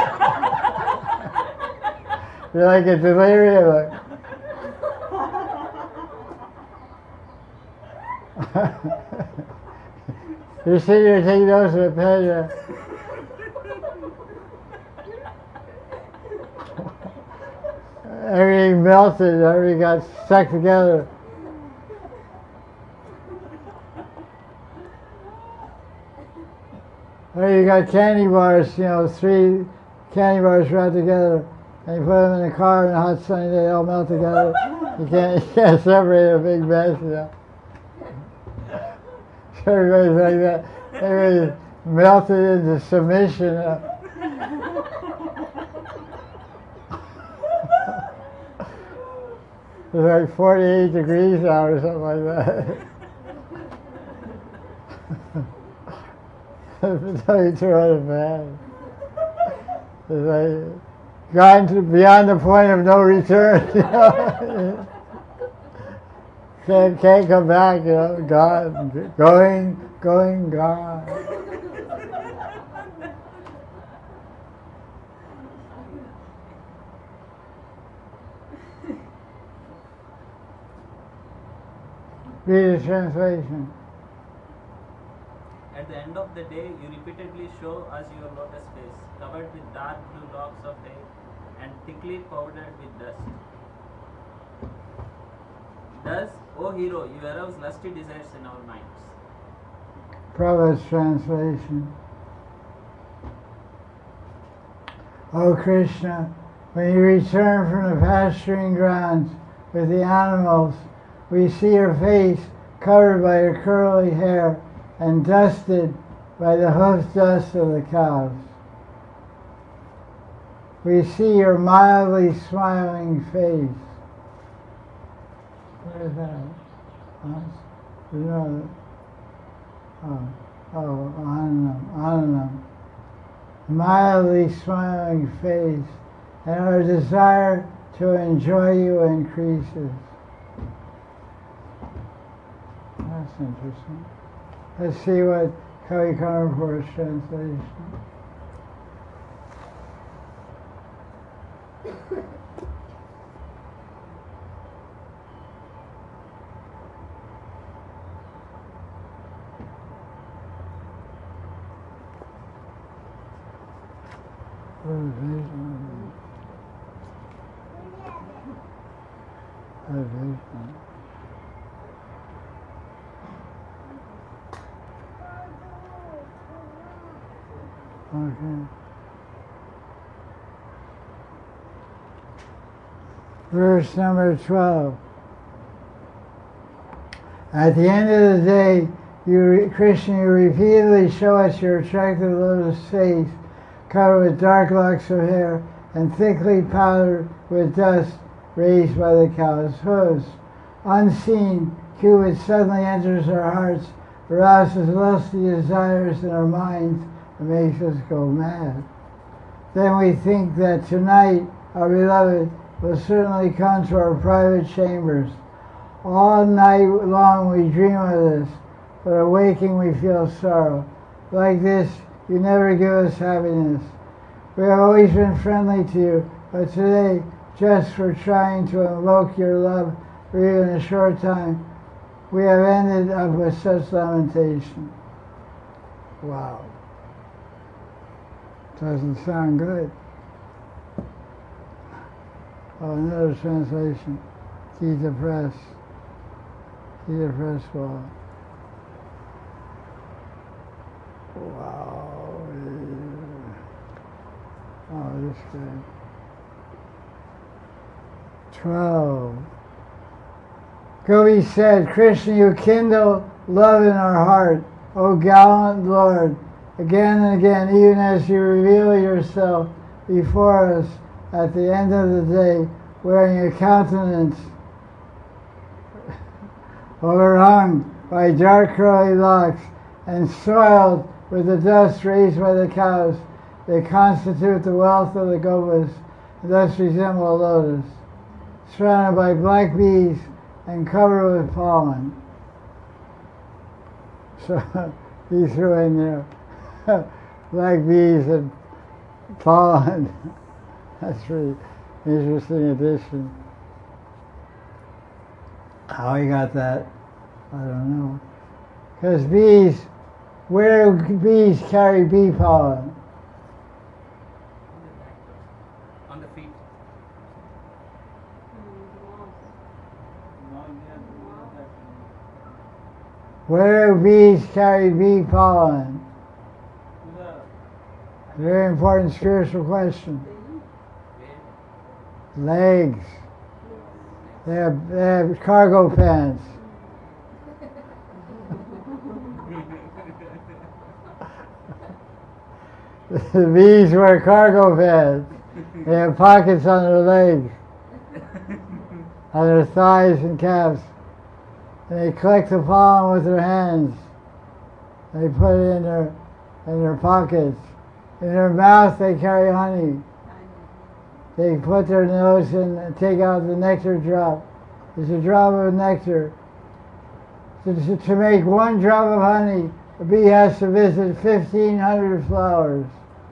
You're like a delirium. You're sitting here taking notes with a pen. Everything melted, everything got stuck together. Or you got candy bars, 3 candy bars wrapped together, and you put them in the car on a hot sunny day, they all melt together. You can't separate a big mess, So everybody's like that. Everybody's melted into submission. It's like 48 degrees out or something like that. Tell you to run a fan. It's like gone to beyond the point of no return. You know? Can't come back. You know, gone, going, gone. Read the translation. At the end of the day, you repeatedly show us your lotus face, covered with dark blue locks of hair and thickly powdered with dust. Thus, O hero, you arouse lusty desires in our minds. Prabhupada's translation. O Krishna, when you return from the pasturing grounds with the animals, we see your face covered by your curly hair and dusted by the hoof dust of the cows. We see your mildly smiling face. Where is that? No. Ananam. Mildly smiling face, and our desire to enjoy you increases. That's interesting. Let's see what Kavi Karnapur's translation. Okay. Verse number 12. At the end of the day, Krishna, you repeatedly show us your attractive lotus face, covered with dark locks of hair and thickly powdered with dust raised by the cow's hooves. Unseen, Cupid suddenly enters our hearts, arouses lusty desires in our minds, and makes us go mad. Then we think that tonight our beloved will certainly come to our private chambers. All night long we dream of this, but awaking we feel sorrow. Like this, you never give us happiness. We have always been friendly to you, but today, just for trying to invoke your love for even a short time, we have ended up with such lamentation. Wow. Doesn't sound good. Oh, another translation. Gita Press. Gita Press wall. Wow. Oh, this guy. 12. Gopi said, Krishna, you kindle love in our heart, O gallant Lord, again and again, even as you reveal yourself before us at the end of the day, wearing a countenance overhung by dark curly locks and soiled with the dust raised by the cows. They constitute the wealth of the Gopas, and thus resemble a lotus, surrounded by black bees and covered with pollen. So he threw in there black bees and pollen. That's a really interesting addition. How he got that, I don't know. Because bees, where do bees carry bee pollen? On the feet. Where do bees carry bee pollen? Very important spiritual question. Legs. They have cargo pants. The bees wear cargo pants. They have pockets on their legs, on their thighs and calves. And they collect the pollen with their hands. They put it in their in their pockets. In their mouth they carry honey. They put their nose in and take out the nectar drop. It's a drop of nectar. To make one drop of honey, a bee has to visit 1,500 flowers.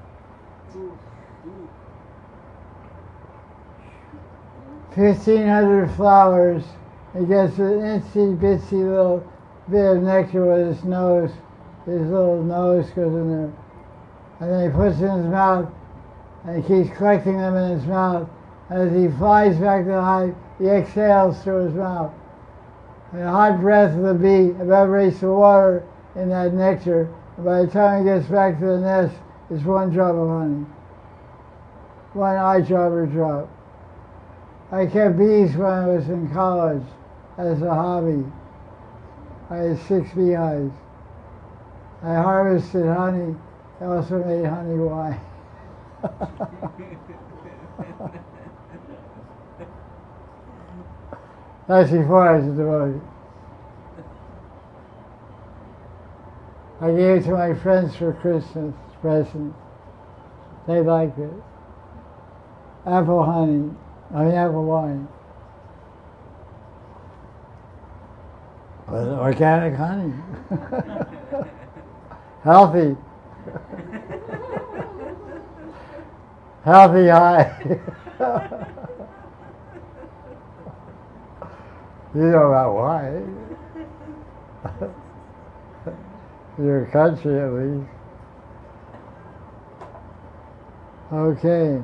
1,500 flowers. He gets an itsy bitsy little bit of nectar with his nose. His little nose goes in there. And then he puts it in his mouth and he keeps collecting them in his mouth. And as he flies back to the hive, he exhales through his mouth. And the hot breath of the bee evaporates the water in that nectar. And by the time he gets back to the nest, it's one drop of honey. One eyedropper drop. I kept bees when I was in college as a hobby. I had 6 beehives. I harvested honey. I also made honey wine. That's before I was devoted. I gave it to my friends for Christmas present. They liked it. Apple honey. Apple wine. With organic honey. Healthy. Healthy high. You know about wine. Your country at least. Okay.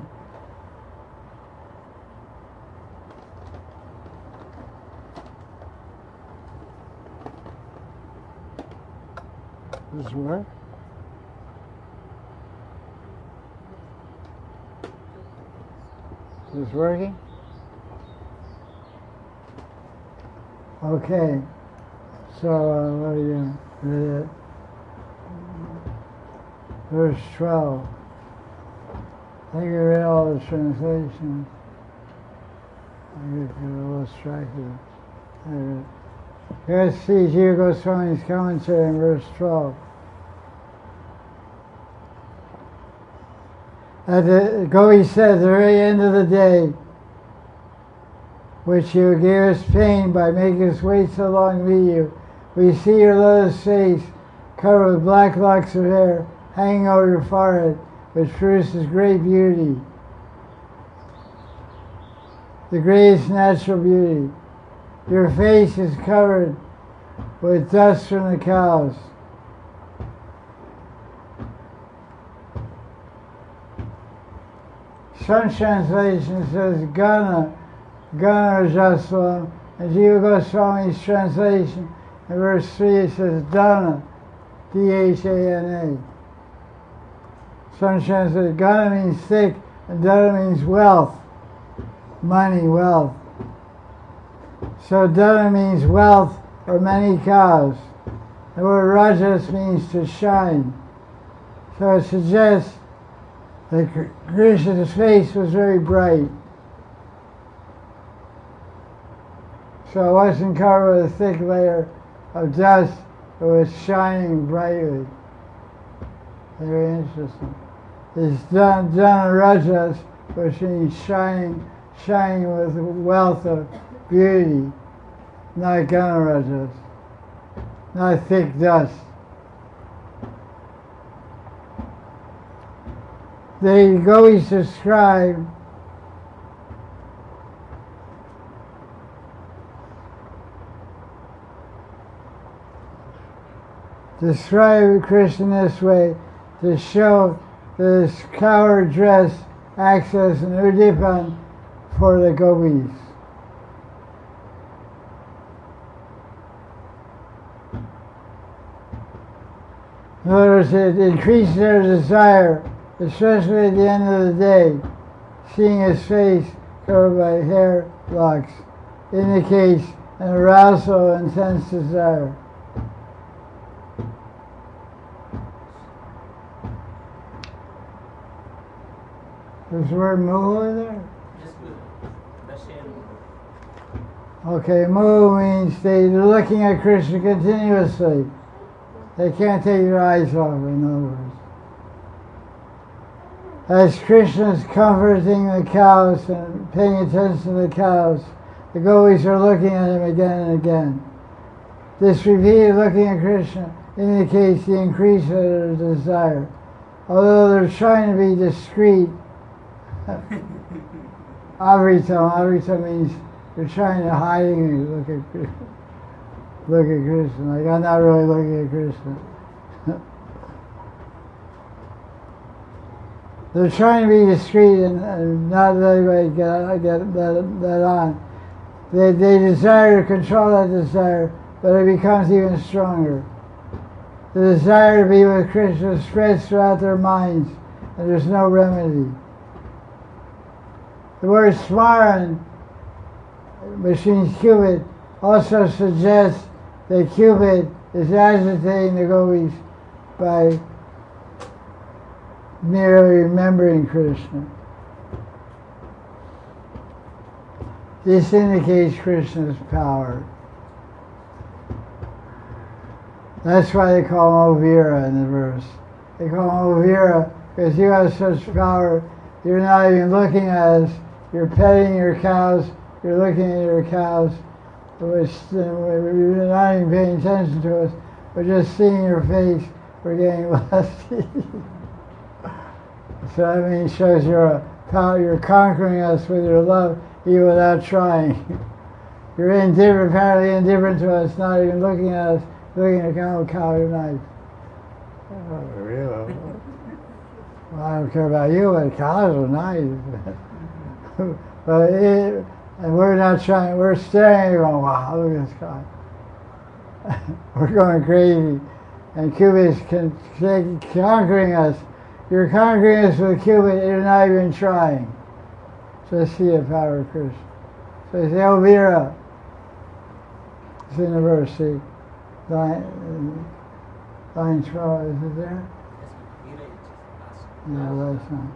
This work? Is this working? Okay. So, what are you read it? Verse 12. I think we read all the translations. I get a little distracted. Here's C.G. Goswami's commentary in verse 12. Govi said, at the very end of the day, which you gave us pain by making us wait so long to meet you, we see your lotus face covered with black locks of hair hanging over your forehead, which produces great beauty. The greatest natural beauty. Your face is covered with dust from the cows. Some translation says Gana Rajaswam, and Jiva Goswami's translation in verse 3 it says Dana, D-H-A-N-A. Some translation Gana means thick, and Dana means wealth, money, wealth. So Dana means wealth or many cows. The word Rajas means to shine. So it suggests that Krishna's face was very bright. So it wasn't covered with a thick layer of dust, it was shining brightly. Very interesting. It's Dana Rajas, which means shining with wealth of beauty, not Gana Rajas, not thick dust. The Gopis describe Krishna this way to show that his flower dress acts as an udipan for the Gopis. In other words, it increases their desire, especially at the end of the day. Seeing his face covered by hair locks indicates an arousal of intense desire. Is the word mu in there? Just Russian. Okay, mu means they're looking at Krishna continuously. They can't take their eyes off, in other words. As Krishna is comforting the cows and paying attention to the cows, the gopis are looking at him again and again. This repeated looking at Krishna indicates the increase of their desire. Although they're trying to be discreet, avrita means they're trying to hiding look at Krishna. Like, I'm not really looking at Krishna. They're trying to be discreet and not let anybody get that on. They desire to control that desire, but it becomes even stronger. The desire to be with Krishna spreads throughout their minds, and there's no remedy. The word smaran, which means Cupid, also suggests that Cupid is agitating the gopis by merely remembering Krishna. This indicates Krishna's power. That's why they call him Ovira in the verse. They call him Ovira because you have such power. You're not even looking at us. You're petting your cows. You're looking at your cows. You're not even paying attention to us. We're just seeing your face. We're getting lusty. So that means shows you're conquering us with your love even without trying. You're apparently indifferent to us, not even looking at us, looking at cow you're nice. Oh, really? Well, I don't care about you, but cows are nice. And we're not trying, we're staring and going, wow, look at this guy. We're going crazy. And Cupid is conquering us. You're conquering us with Cupid, you're not even trying. Just see the power of Krishna. So they say, oh, Vira. It's in the verse, see. Line 12, is it there? No, that's not.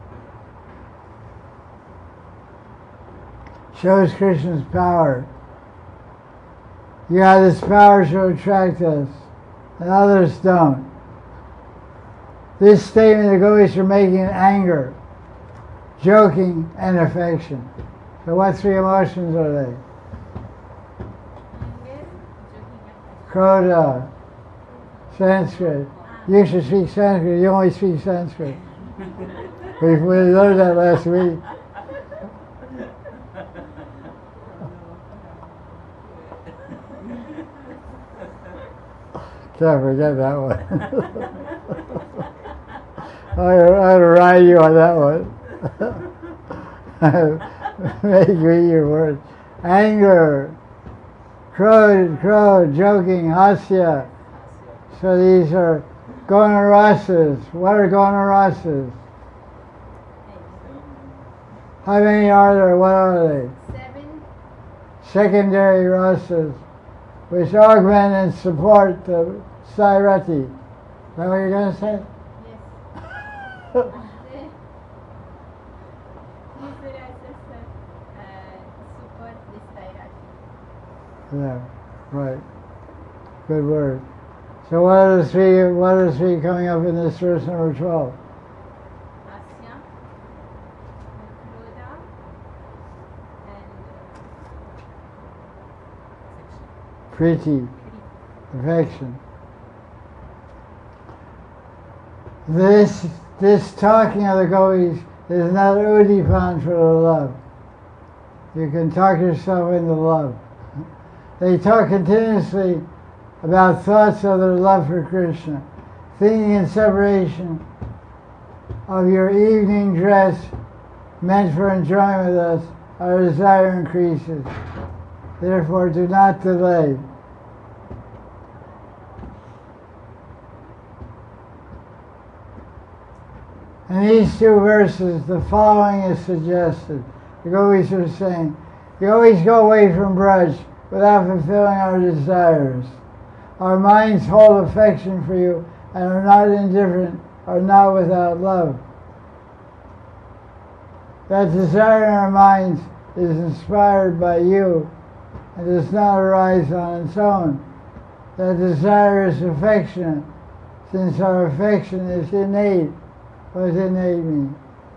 Shows Krishna's power. You have this power to attract us, and others don't. This statement the gopis are making in anger, joking, and affection. So what three emotions are they? Krodha, Sanskrit. You should speak Sanskrit. You only speak Sanskrit. We learned that last week. Can't forget that one. I'll ride you on that one. Make me your words. Anger, crowd, joking, hasya. So these are gonarasas. What are gonarasas? How many are there? What are they? 7. Secondary rasas, which augment and support the sairati. Is that what you're going to say? Yes. Support this hierarchy. Yeah, right. Good word. So what are the three coming up in this verse number 12? Asya, Krodha, and Priti, affection. This talking of the gopis is not udipan for the love. You can talk yourself into love. They talk continuously about thoughts of their love for Krishna, thinking in separation of your evening dress meant for enjoyment with us, our desire increases. Therefore, do not delay. In these two verses, the following is suggested. The gopis are saying, you always go away from Braj without fulfilling our desires. Our minds hold affection for you and are not indifferent, are not without love. That desire in our minds is inspired by you and does not arise on its own. That desire is affectionate, since our affection is innate, What does innate mean?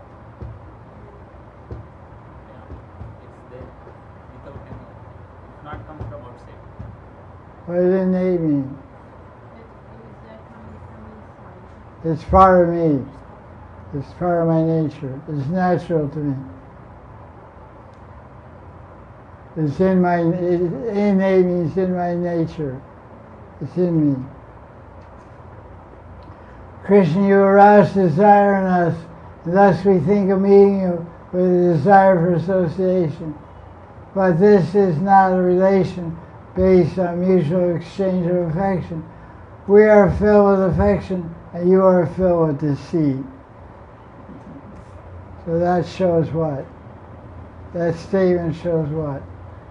Yeah, it's there without any. It's not come from outside. What does innate mean? That is coming from inside. It's part of me. It's part of my nature. It's natural to me. It's in my, innate means in my nature. It's in me. Krishna, you arouse desire in us, and thus we think of meeting you with a desire for association. But this is not a relation based on mutual exchange of affection. We are filled with affection, and you are filled with deceit. So that shows what? That statement shows what?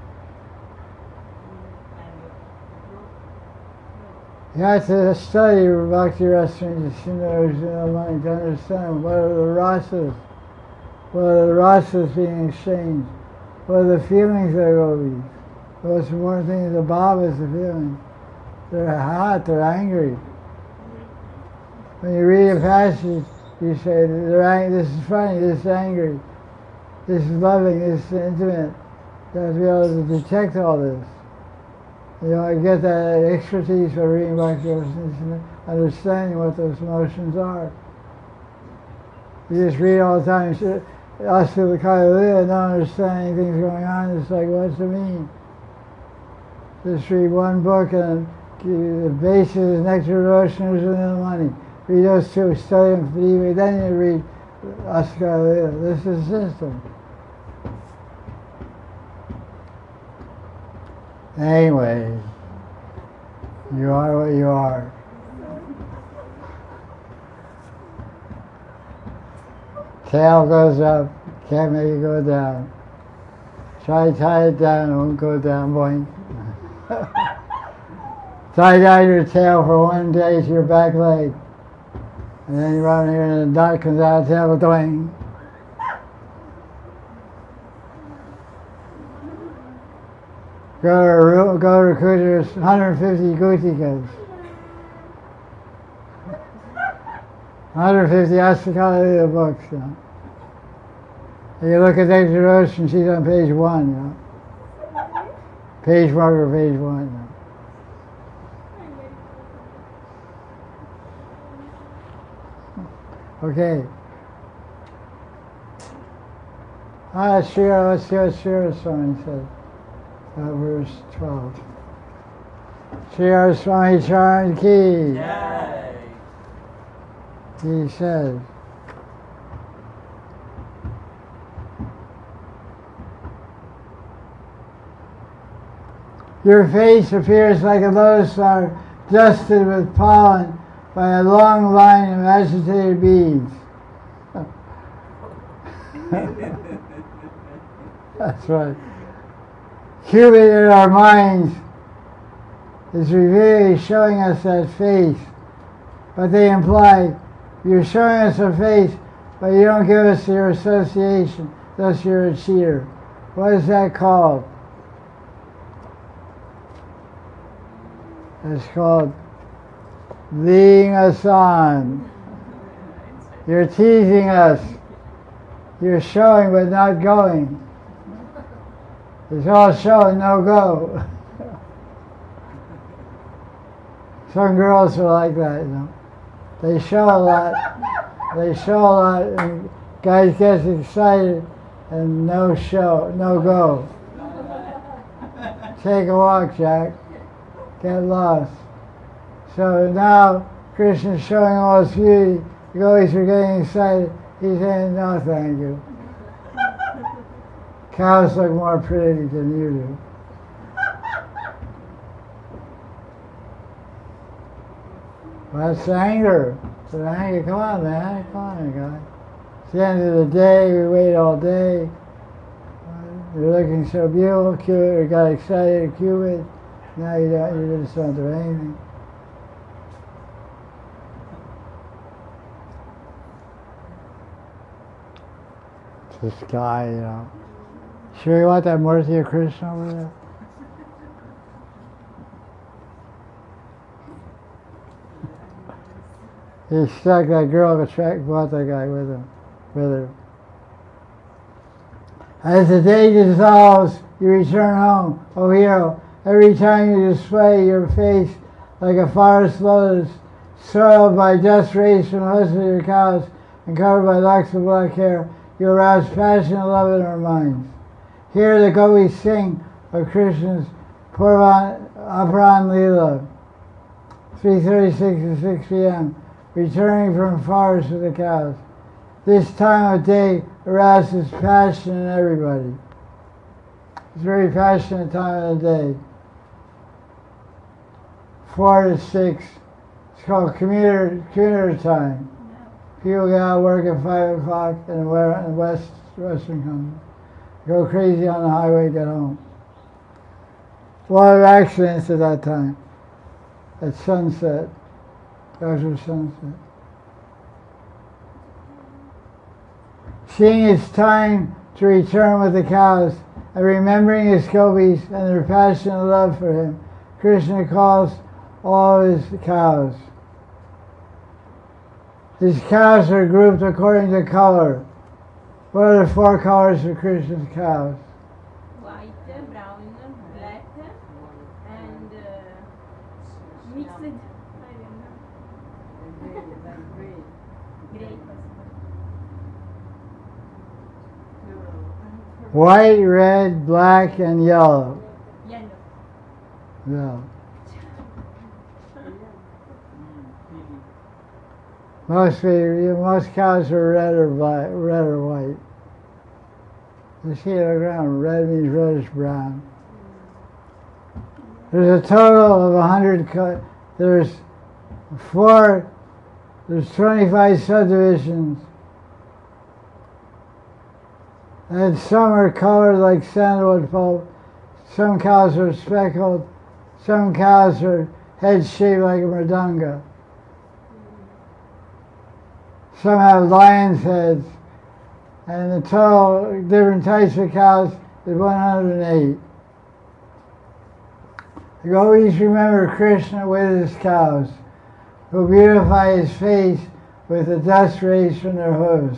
You have to study Bhakti Rasana Sindhu to understand what are the rasas, what are the rasas being exchanged, what are the feelings that go with these. The most important thing is the bhava is the feeling. They're hot, they're angry. When you read a passage, you say, this is funny, this is angry, this is loving, this is intimate. You have to be able to detect all this. You know, I get that expertise by reading Bhakti and understanding what those emotions are. You just read all the time, us to the Kali not understanding things going on, it's like, what's it mean? Just read one book and the basis is Nectar Devotion is the money. Read those two, study them for the then you read Askara. This is the system. Anyway, you are what you are. Tail goes up, can't make it go down. Try to tie it down, it won't go down, boing. Tie down your tail for one day to your back leg. And then you run here and the dot comes out of the tail, doing. Go to Kuja's 150 Gutikas. 150 Astakali books. You know. You look at Nectar Devotion, she's on page 1. You know. Page marker, page 1. You know. Okay. Shira, let's see what Shira Swami said. Verse 12. Shira Swami Charan Ki. Yay. He says, your face appears like a lotus flower dusted with pollen by a long line of agitated beads. That's right. Cupid in our minds is revealing, showing us that face, but they imply you're showing us a face, but you don't give us your association, thus you're a cheater. What is that called? It's called leading us on. You're teasing us. You're showing but not going. It's all show and no go. Some girls are like that, you know. They show a lot. They show a lot, and guys get excited, and no show, no go. Take a walk, Jack. Get lost. So now Krishna's showing all his beauty. You always are getting excited. He's saying, no, thank you. Cows look more pretty than you do. Well, that's anger. So anger, come on, man. Come on, guy. It's the end of the day. We wait all day. You're looking so beautiful. Cupid, you got excited, Cupid. Now you just don't do anything. This guy, you know. Sure you want that Murti of Krishna over there? He stuck that girl, brought that guy with her. As the day dissolves, you return home, O hero. Every time you display your face like a forest lotus, soiled by dust raised from the hooves of your cows and covered by locks of black hair, you arouse passion and love in our minds. Here the gopis sing of Krishna's Aparan Leela, 3:36 to 6 p.m., returning from forest with the cows. This time of day arouses passion in everybody. It's a very passionate time of the day. 4 to 6. It's called commuter time. People get out of work at 5 o'clock in the western country. Go crazy on the highway, get home. A lot of accidents at that time. At sunset. After sunset. Seeing it's time to return with the cows and remembering his gopis and their passionate love for him, Krishna calls all his cows. His cows are grouped according to color. What are the 4 colors of Krishna's cows? White, brown, black, and mixed. I don't know. Gray. White, red, black, and yellow. Yellow. Yeah. Most cows are red or black, red or white. You see it on the ground. Red means reddish brown. There's a total of 100. There's 25 subdivisions. And some are colored like sandalwood pulp. Some cows are speckled. Some cows are head-shaped like a mridanga. Some have lion's heads. And the total different types of cows is 108. You always remember Krishna with his cows, who beautify his face with the dust raised from their hooves.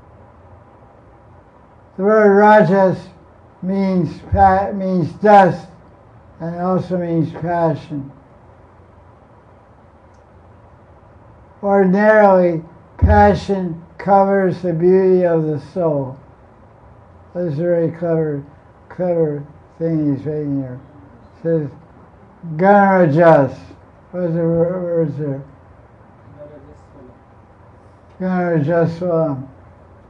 The word rajas means dust and it also means passion. Ordinarily, passion covers the beauty of the soul. This is a very clever thing he's saying here. It says, Ganarajas. What's the words there? Ganarajas.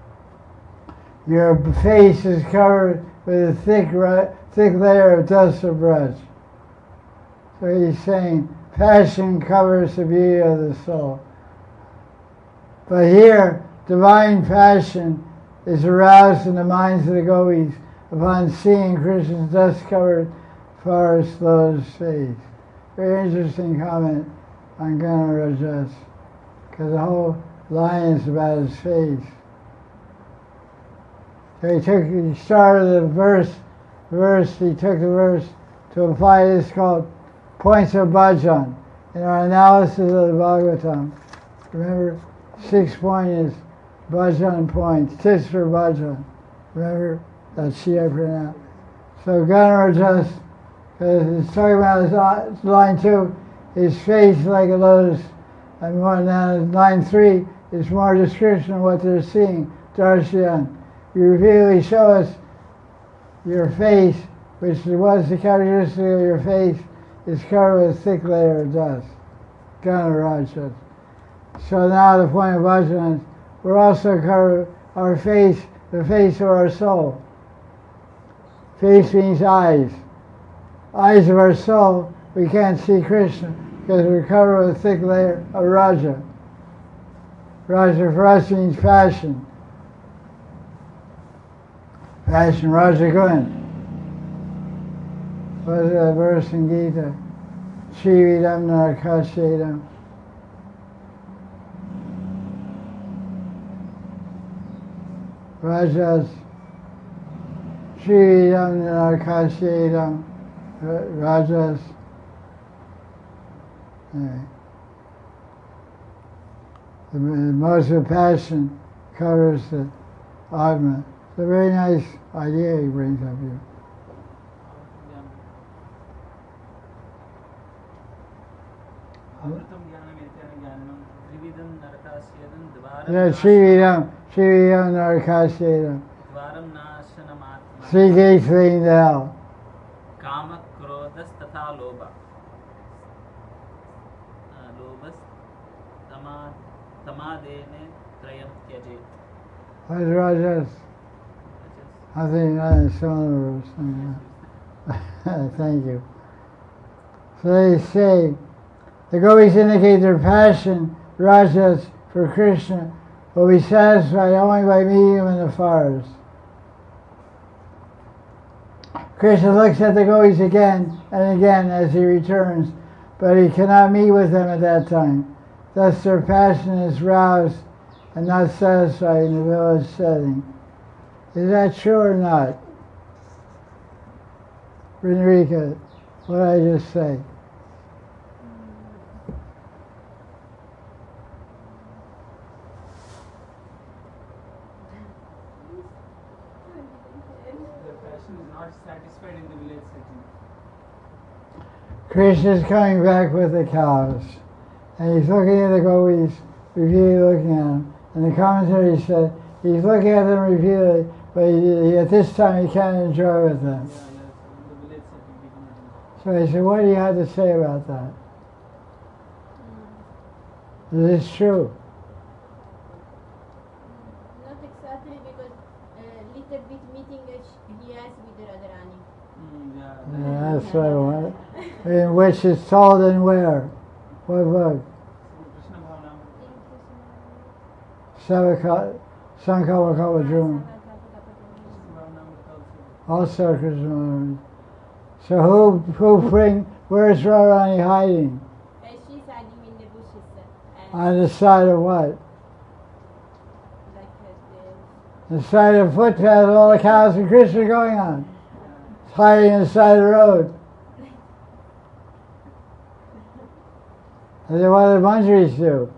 Your face is covered with a thick layer of dust of braj. So he's saying passion covers the beauty of the soul. But here, divine passion is aroused in the minds of the gopis upon seeing Krishna's dust-covered forest lotus face. Very interesting comment on Ganarajas, because the whole line is about his face. So he started the verse, he took the verse to apply this called points of bhajan. In our analysis of the Bhagavatam, remember, 6 point is bhajan points, tips for bhajan. Remember, that's C I pronounce. So Ganarajas, because it's talking about his line 2, his face like a lotus, and line 3 is more description of what they're seeing, darshan. You repeatedly show us your face, which was the characteristic of your face, is covered with a thick layer of dust. Ganarajas. So now the point of bhajan is we're also covered our face, the face of our soul. Face means eyes. Eyes of our soul, we can't see Krishna because we're covered with a thick layer of raja. Raja for us means passion. Passion, Raja Gun. What is that verse in Gita? Chividam Narakashedam. Rajas. Chividam Narakashedam. Rajas. Anyway. The emotional passion covers the Atma. It's a very nice idea he brings up here. Amritam Jnanam Etyana Jnanam. त्रिविधं नरकास्येदं Yeah, Shividam Narakashyedam. द्वारं नाशनमात्मा 3 gates leading to hell. काम क्रोधस्तथा लोभ लोभस् तमादेने त्रयं त्यजेत्. What is Rajas? I think that is similar. Thank you. So they say, the gopis indicate their passion, Rajas, for Krishna, will be satisfied only by meeting him in the forest. Krishna looks at the gopis again and again as he returns, but he cannot meet with them at that time. Thus their passion is roused and not satisfied in the village setting. Is that true or not? Rinrika, what did I just say? The passion is not satisfied in the village setting. Krishna is coming back with the cows, and he's looking at the gopis, repeatedly looking at them. And the commentary said he's looking at them repeatedly, but at this time he can't enjoy with them. Yeah, in the village setting he cannot. So he said, what do you have to say about that? Is this true? Not exactly, because little bit meeting he has with Radharani. Yeah. Yeah, that's what I want. In which is told in where? What book? Krishna Bhavana. Sankalpa June. Krishna Bhavana Also Krishna. So where's Radharani hiding? She's hiding in the bushes. On the side of what? Like The side of the footpath all the cows and Krishna are going on. It's hiding on the side of the road. And then what do the manjaris do?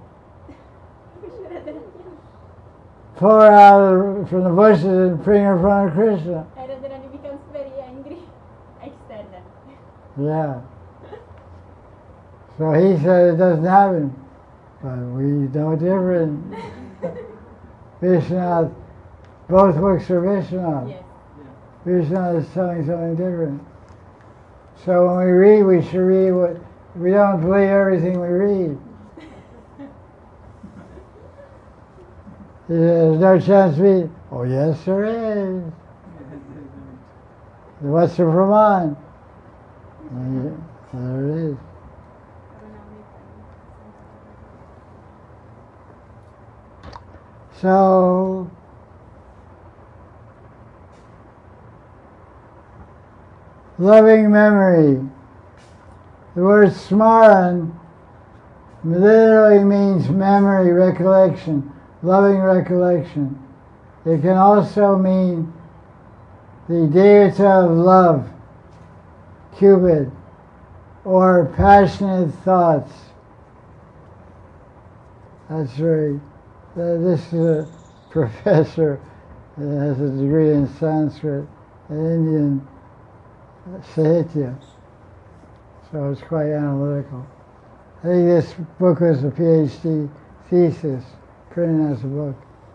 Pull her out from the bushes and bring her in front of Krishna. Radharani becomes very angry. External. Yeah. So he said it doesn't happen. But we know different. Vishwanath, both books are Vishwanath. Yes. Vishwanath is telling something different. So when we read, we should read what, we don't believe everything we read. There's no chance to read. Oh yes there is. What's the Brahman? There it is. So, loving memory. The word smaran literally means memory, recollection, loving recollection. It can also mean the devata of love, Cupid, or passionate thoughts. That's right. This is a professor that has a degree in Sanskrit and Indian Sahitya, so it's quite analytical. I think this book was a PhD thesis, printed as a book.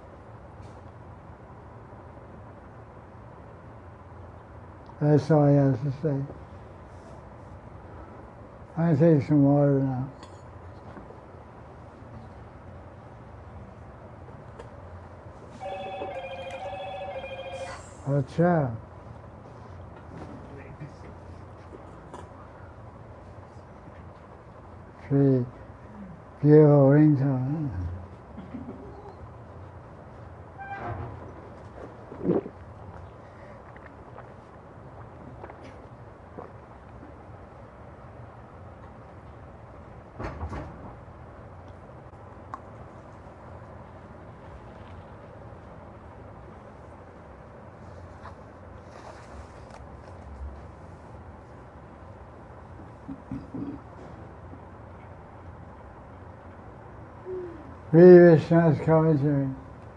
That's all he has to say. I'm going to take some water now. अच्छा pretty beautiful ringtone. Read Vishnu's commentary.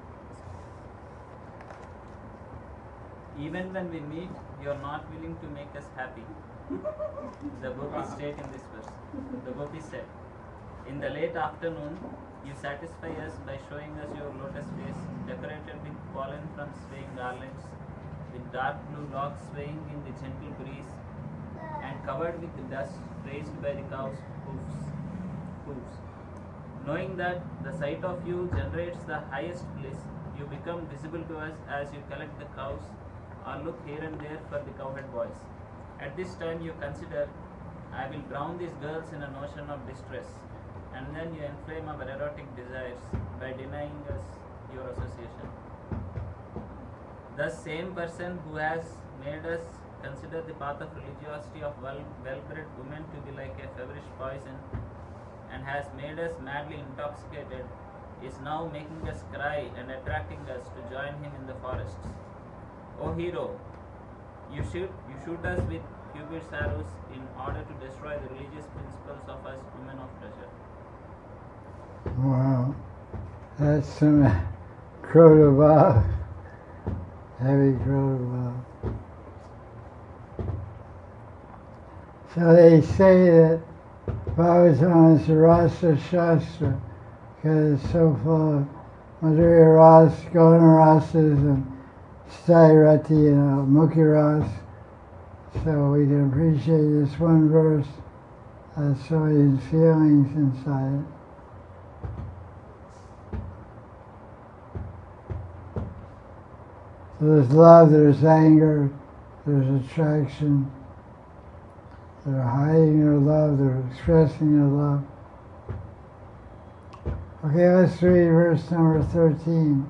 Even when we meet, you are not willing to make us happy. The gopis state in this verse. The gopis said, in the late afternoon, you satisfy us by showing us your lotus face, decorated with pollen from swaying garlands, with dark blue locks swaying in the gentle breeze, and covered with dust raised by the cows' hooves. Knowing that the sight of you generates the highest bliss, you become visible to us as you collect the cows or look here and there for the cowherd boys. At this time you consider, I will drown these girls in an ocean of distress, and then you inflame our erotic desires by denying us your association. The same person who has made us consider the path of religiosity of well-bred women to be like a feverish poison, and has made us madly intoxicated, is now making us cry and attracting us to join him in the forests. O hero, you shoot us with Cupid's arrows in order to destroy the religious principles of us women of pleasure. Wow, that's some Krodava, heavy Krodava. So they say that Bhagavatam is a Rasa Shastra because it's so full of Madhurya Ras, Gona Rasas, and Stairati, Mukhi Ras. So we can appreciate this one verse has so many feelings inside it. So there's love, there's anger, there's attraction. They're hiding their love, they're expressing their love. Okay, let's read verse number 13.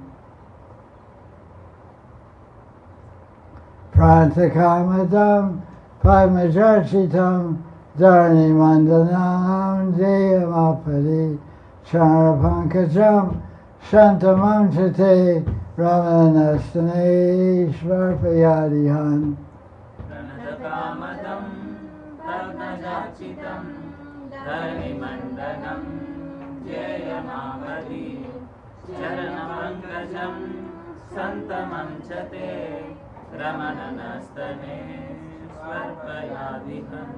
Prantakamadam padmajarchitam dharni mandanam jayamapadi charapankajam shantamam chate ramanastane shvarpayadihan. Pranatakamadam padmajarchitam dharni mandanam jayamapadi charanapankajam santamam chate Ramananastane Swarpayadihan.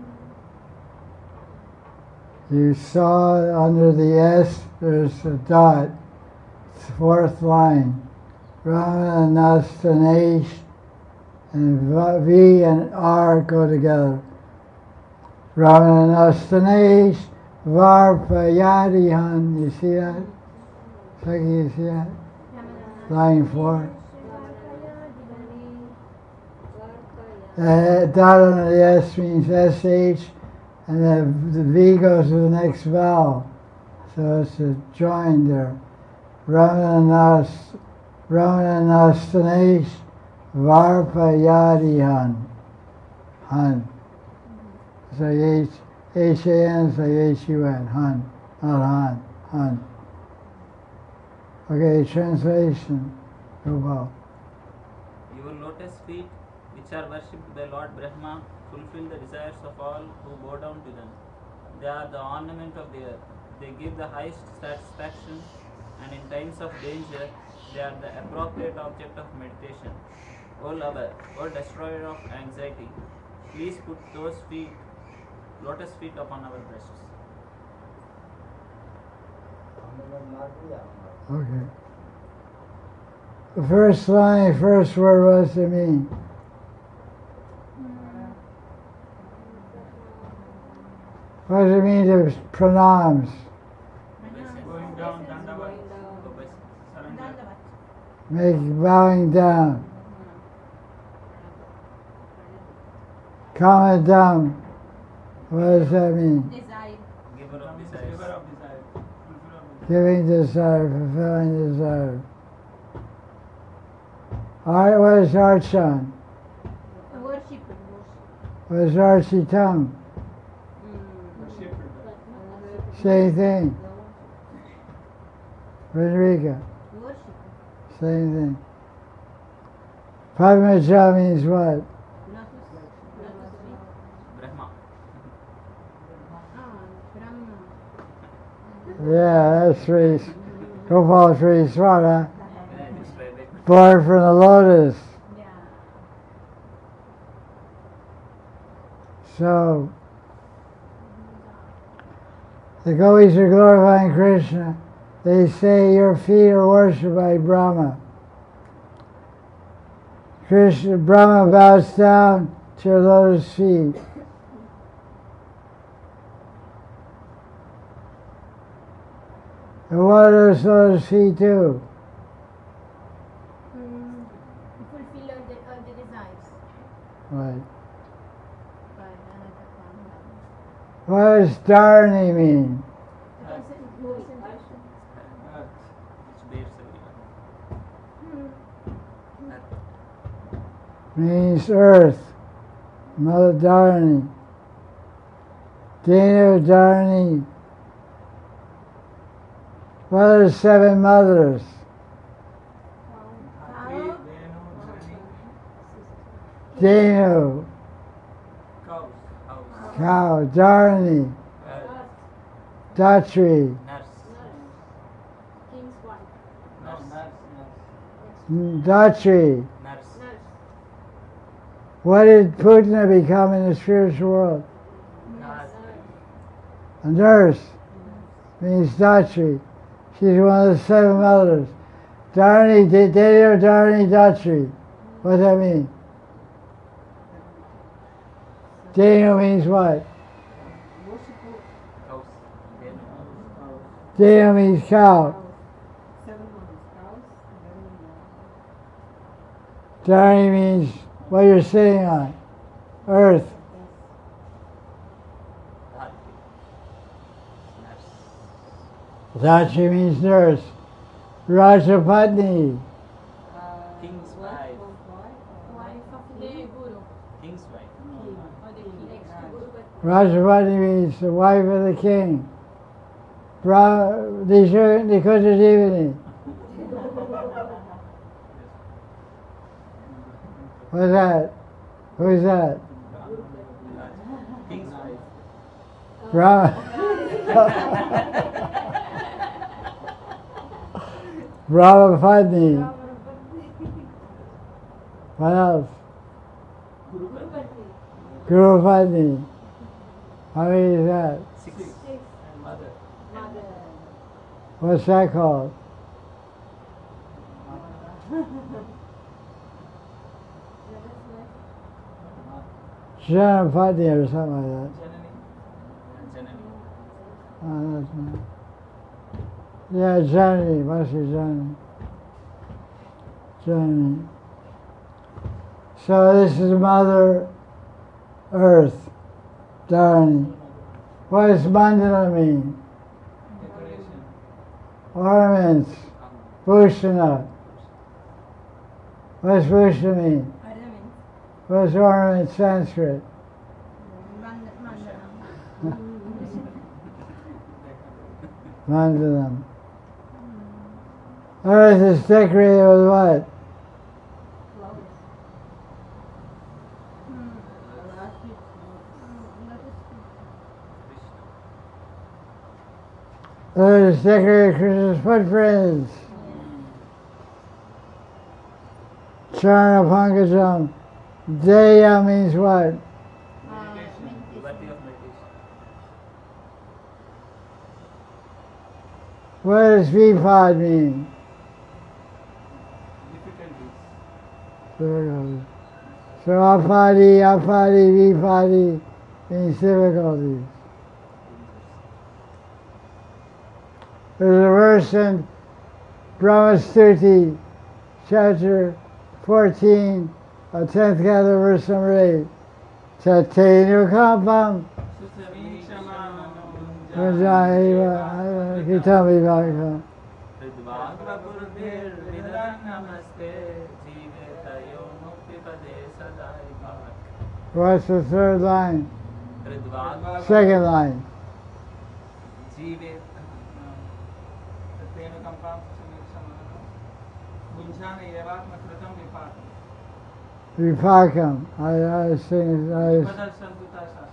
You saw under the S there's a dot, it's the fourth line. Ramananastanesh, and V and R go together. Ramananastanesh Varpayadihan. You see that? Saki, you see that? Line 4. Dot on the S means SH, and the V goes to the next vowel. So it's a join there. Ramananastanesh Varpayadihan. Han. So H-A-N, so H-U-N. Han. Not Han. Han. Okay, translation. Go well. Your lotus feet, which are worshipped by Lord Brahma, fulfill the desires of all who bow down to them. They are the ornament of the earth. They give the highest satisfaction, and in times of danger, they are the appropriate object of meditation. O lover, O destroyer of anxiety, please put those feet, lotus feet, upon our breasts. Okay. The first line, first word, what does it mean? What does it mean to pranams? Going down, Dandavat. Surrender. Make bowing down. Calm it down. What does that mean? Desire. Giver of Giver desires. of desire. Fulfiller of desire. Giving desire, fulfilling desire. Alright, what is Archan? Worship. What is Architam? Worship. Same thing. Frederica, Worship. same thing. Padmaja means what? Lotus. Lotus feet. Brahma. Brahma. Yeah, that's right. Gopal Sri describe it. born from the lotus. Yeah. So the gopis are glorifying Krishna. They say your feet are worshipped by Brahma. Krishna, Brahma bows down to your lotus feet. And what do those lotus feet do? Fulfill all the desires. Right. By another form. What does Dharani mean? Concentration. Which bears everyone. Earth. Means earth. Mother Dharani. Denu Dharani. What are the 7 mothers? Three, Venu, Denu, cows. House. cow, Dharani, Earth. Datri, Nurse. King's wife. No, nurse. Datri. Nurse. Nurse. What did Putna become in the spiritual world? Nurse. A nurse. Means Datri. She's one of the 7 mothers. Dharani, Denu, Dharani, Datri. What does that mean? Denu means what? House. Then Denu means cow. 7 months, cows, and Dharani means what you're sitting on. Earth. Nurse. Datri means nurse. Rajapatni. King's wife. Wife of the Guru. King's wife. Or the king. Next Guru. Rajapatni means the wife of the king. Nikujajivani. What's that? Who's that? King's wife. Brahmapatni. What else? Gurupatni. How many is that? 6. And mother. Mother. What's that called? Janapatni or something like that. Janani. Oh, that's not. Yeah, Janani, must be Janani. Janani. So this is Mother Earth, Dharani. What does mandala mean? Decoration. Ornaments, bhushana. What does bhushana mean? Ornament. What is ornament Sanskrit? Mandalam. Mandalam. Earth is decorated with what? Earth is decorated with Krishna's footprints. Charna Pankajam. Deya means what? Devotee of meditation. What does Vipad mean? Difficulties. So apadi, vipadi means difficulties. There's a verse in Brahmastuti, chapter 14, 10th canto, verse number 8. Tatenu kampam Susamikshamam kitami bhagam. Ridvagvapurvir vidan namaste jivetayo muktipade sadai bhavat. What's the third line? Ridvagvapurvir Second line. jivet. Tatenu Susamikshamam Bunchana Yavatma Kritam Vipakam. Vipakam. I sing it. Vipadal Santuta Shastra.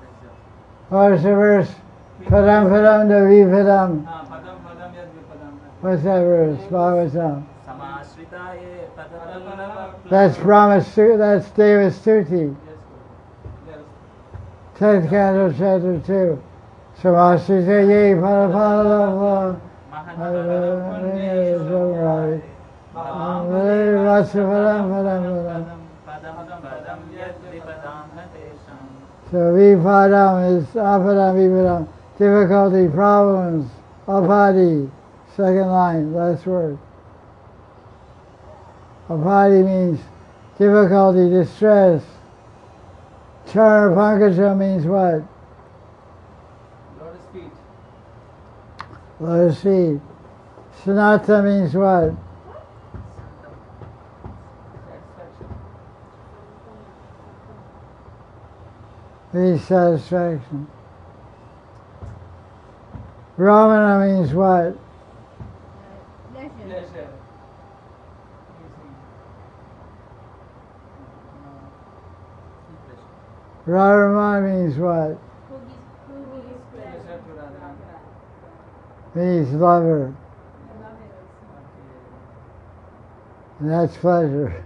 What's the verse? Padam padam da vipadam. Padam Padam Yad Vipadam. What's that verse? Bhagavatam. Samashritaye padapallava. That's Brahma. That's Deva Stuti. Yes. 10th canto, chapter 2. Samashritaye Padapallava. Mahanavaram So vipadam is apadam vipadam. Difficulty, problems, apadi. Second line, last word. Apadi means difficulty, distress. Chara pankaja means what? Lotus feet. Lotus feet. Sanata means what? Satisfaction. Means satisfaction. Ramana means what? Pleasure. Pleasure. Radharama means what? Who gives pleasure? Pleasure to Radha. Means lover. Okay. And that's pleasure.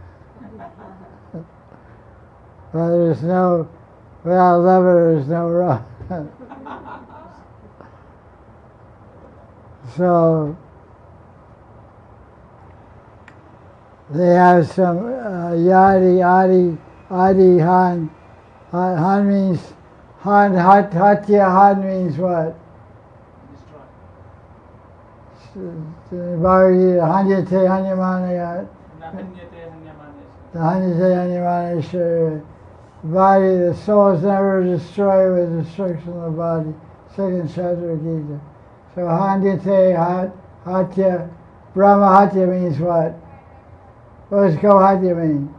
Well, there's no, without lover, there's no Radha. So, they have some yadi, adi, han. Han means, hatya means what? Destroy. Bhagavad Gita, hanyate hanyamanayat. Nahanyate hanyamane. The hanyate hanyamanayat. Body, the soul is never destroyed with destruction of the body. Second chapter of Gita. So hanyate, hatya, Brahma hatya means what? What does go hatya mean?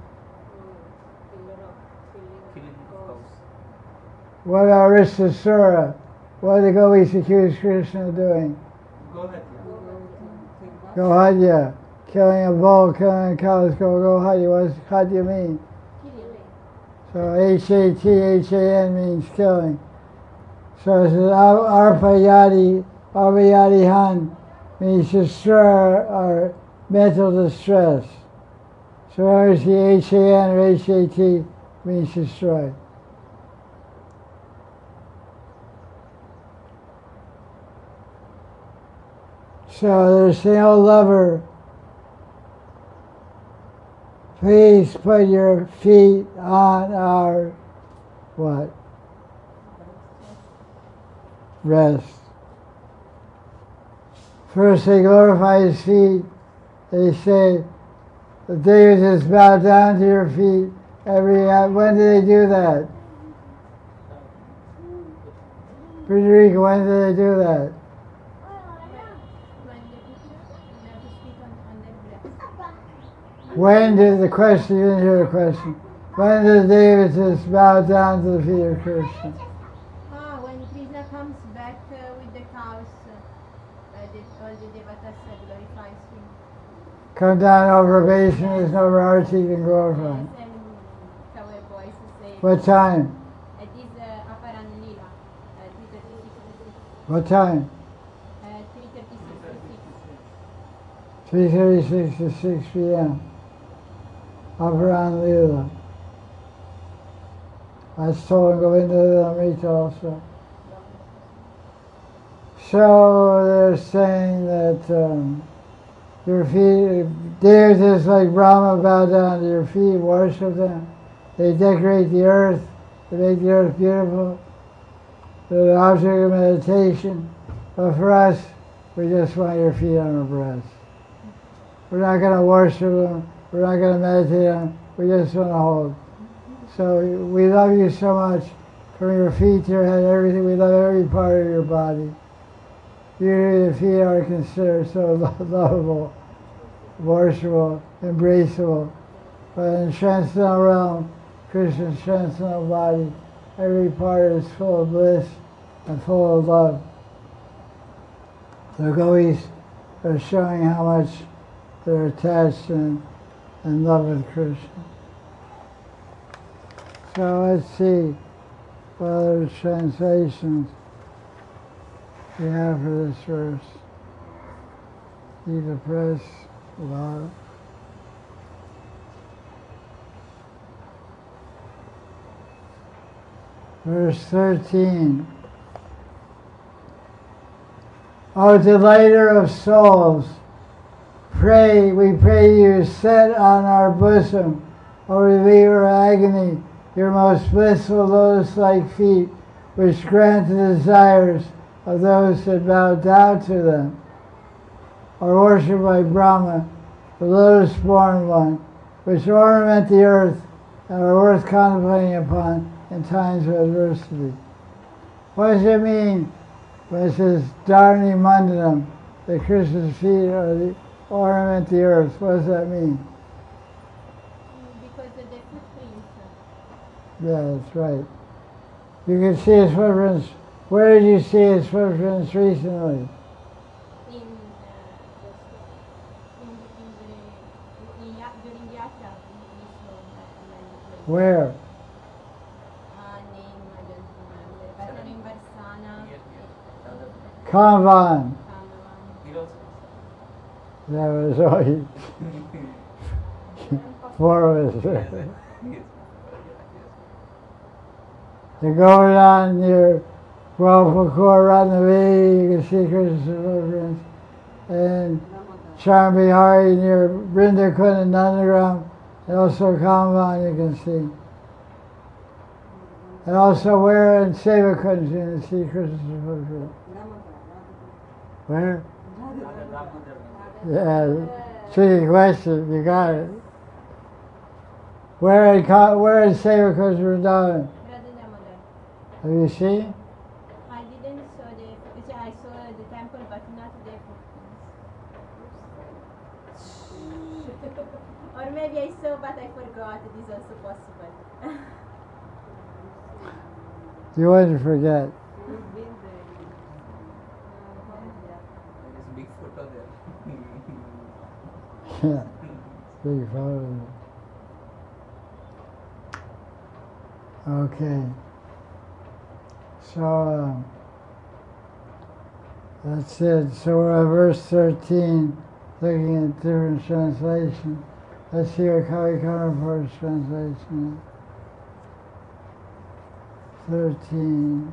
killing of cows. What about Ristasura? What did the gopis accuse Krishna of doing? Go ahead. Gohadya, killing a bull, killing a cow, let's go Gohadya. What does Hadya mean? So H-A-T-H-A-N means killing. So it says Arpayadi, Han means destroy our mental distress. So whether it's the H-A-N or H-A-T means destroy. So they're saying, oh lover, please put your feet on our, what? Rest. First they glorify his feet. They say, the Devas bow down to your feet when do they do that? Frederica, when do they do that? When did the question, you didn't hear the question. When did the Devas bow down to the feet of Krishna? When Krishna comes back with the cows, all the devatas glorifies him. Come down over a basin, there's no arti can glorify. Yes, and our voices say. What time? It is Aparan Lila, 3:36. What time? 3:36 to 6. 3:36 to 6 p.m. Aparan Lila. That's told in Govinda Amrita also. So they're saying that your feet, Devas like Brahma bow down to your feet, worship them. They decorate the earth, they make the earth beautiful. They're the object of meditation. But for us, we just want your feet on our breasts. We're not going to worship them, we're not going to meditate on them, we just want to hold. So we love you so much, from your feet to your head, everything, we love every part of your body. Usually the feet are considered so lovable, worshipable, embraceable. But in the transcendental realm, Krishna's transcendental body, every part is full of bliss and full of love. The gopis are showing how much they're attached and in love with Krishna. So let's see what other translations we have for this verse. Need to press Laura. Verse 13. O delighter of souls, we pray you, set on our bosom, O reliever of agony, your most blissful lotus-like feet, which grant the desires of those that bow down to them, are worshipped by Brahma, the lotus-born one, which ornament the earth and are worth contemplating upon in times of adversity. What does it mean when it says Dharani Mandanam, that Krishna's feet are the ornament the earth? What does that mean? Because of the footprints. Yeah, that's right. You can see his footprints. Where did you see his footprints recently? During Yatra, we saw many places. Where? Name, I don't remember. But in Barsana, Kanvan. Kamavan. Heroes. That was all you. Four of us. Yes. You go down near Gwalpakur, Ratnavedi, you can see Krishna's footprints. And Charmbihari near Brindakund and Nandagram, and also Kanvan you can see. And also where in Sevakund you can see Krishna's footprint. Where? Yeah, tricky question, you got it. Where in Sevakund Vrindavan? Radha Damodar. Have you seen? I didn't saw I saw the temple, but not the footprints. Or maybe I saw, but I forgot. It is also possible. You wouldn't forget. There is big photo there. Yeah, big photo. Okay. So that's it. So we're at verse 13, looking at different translations. Let's see what Kali Karnapur's translation is. 13.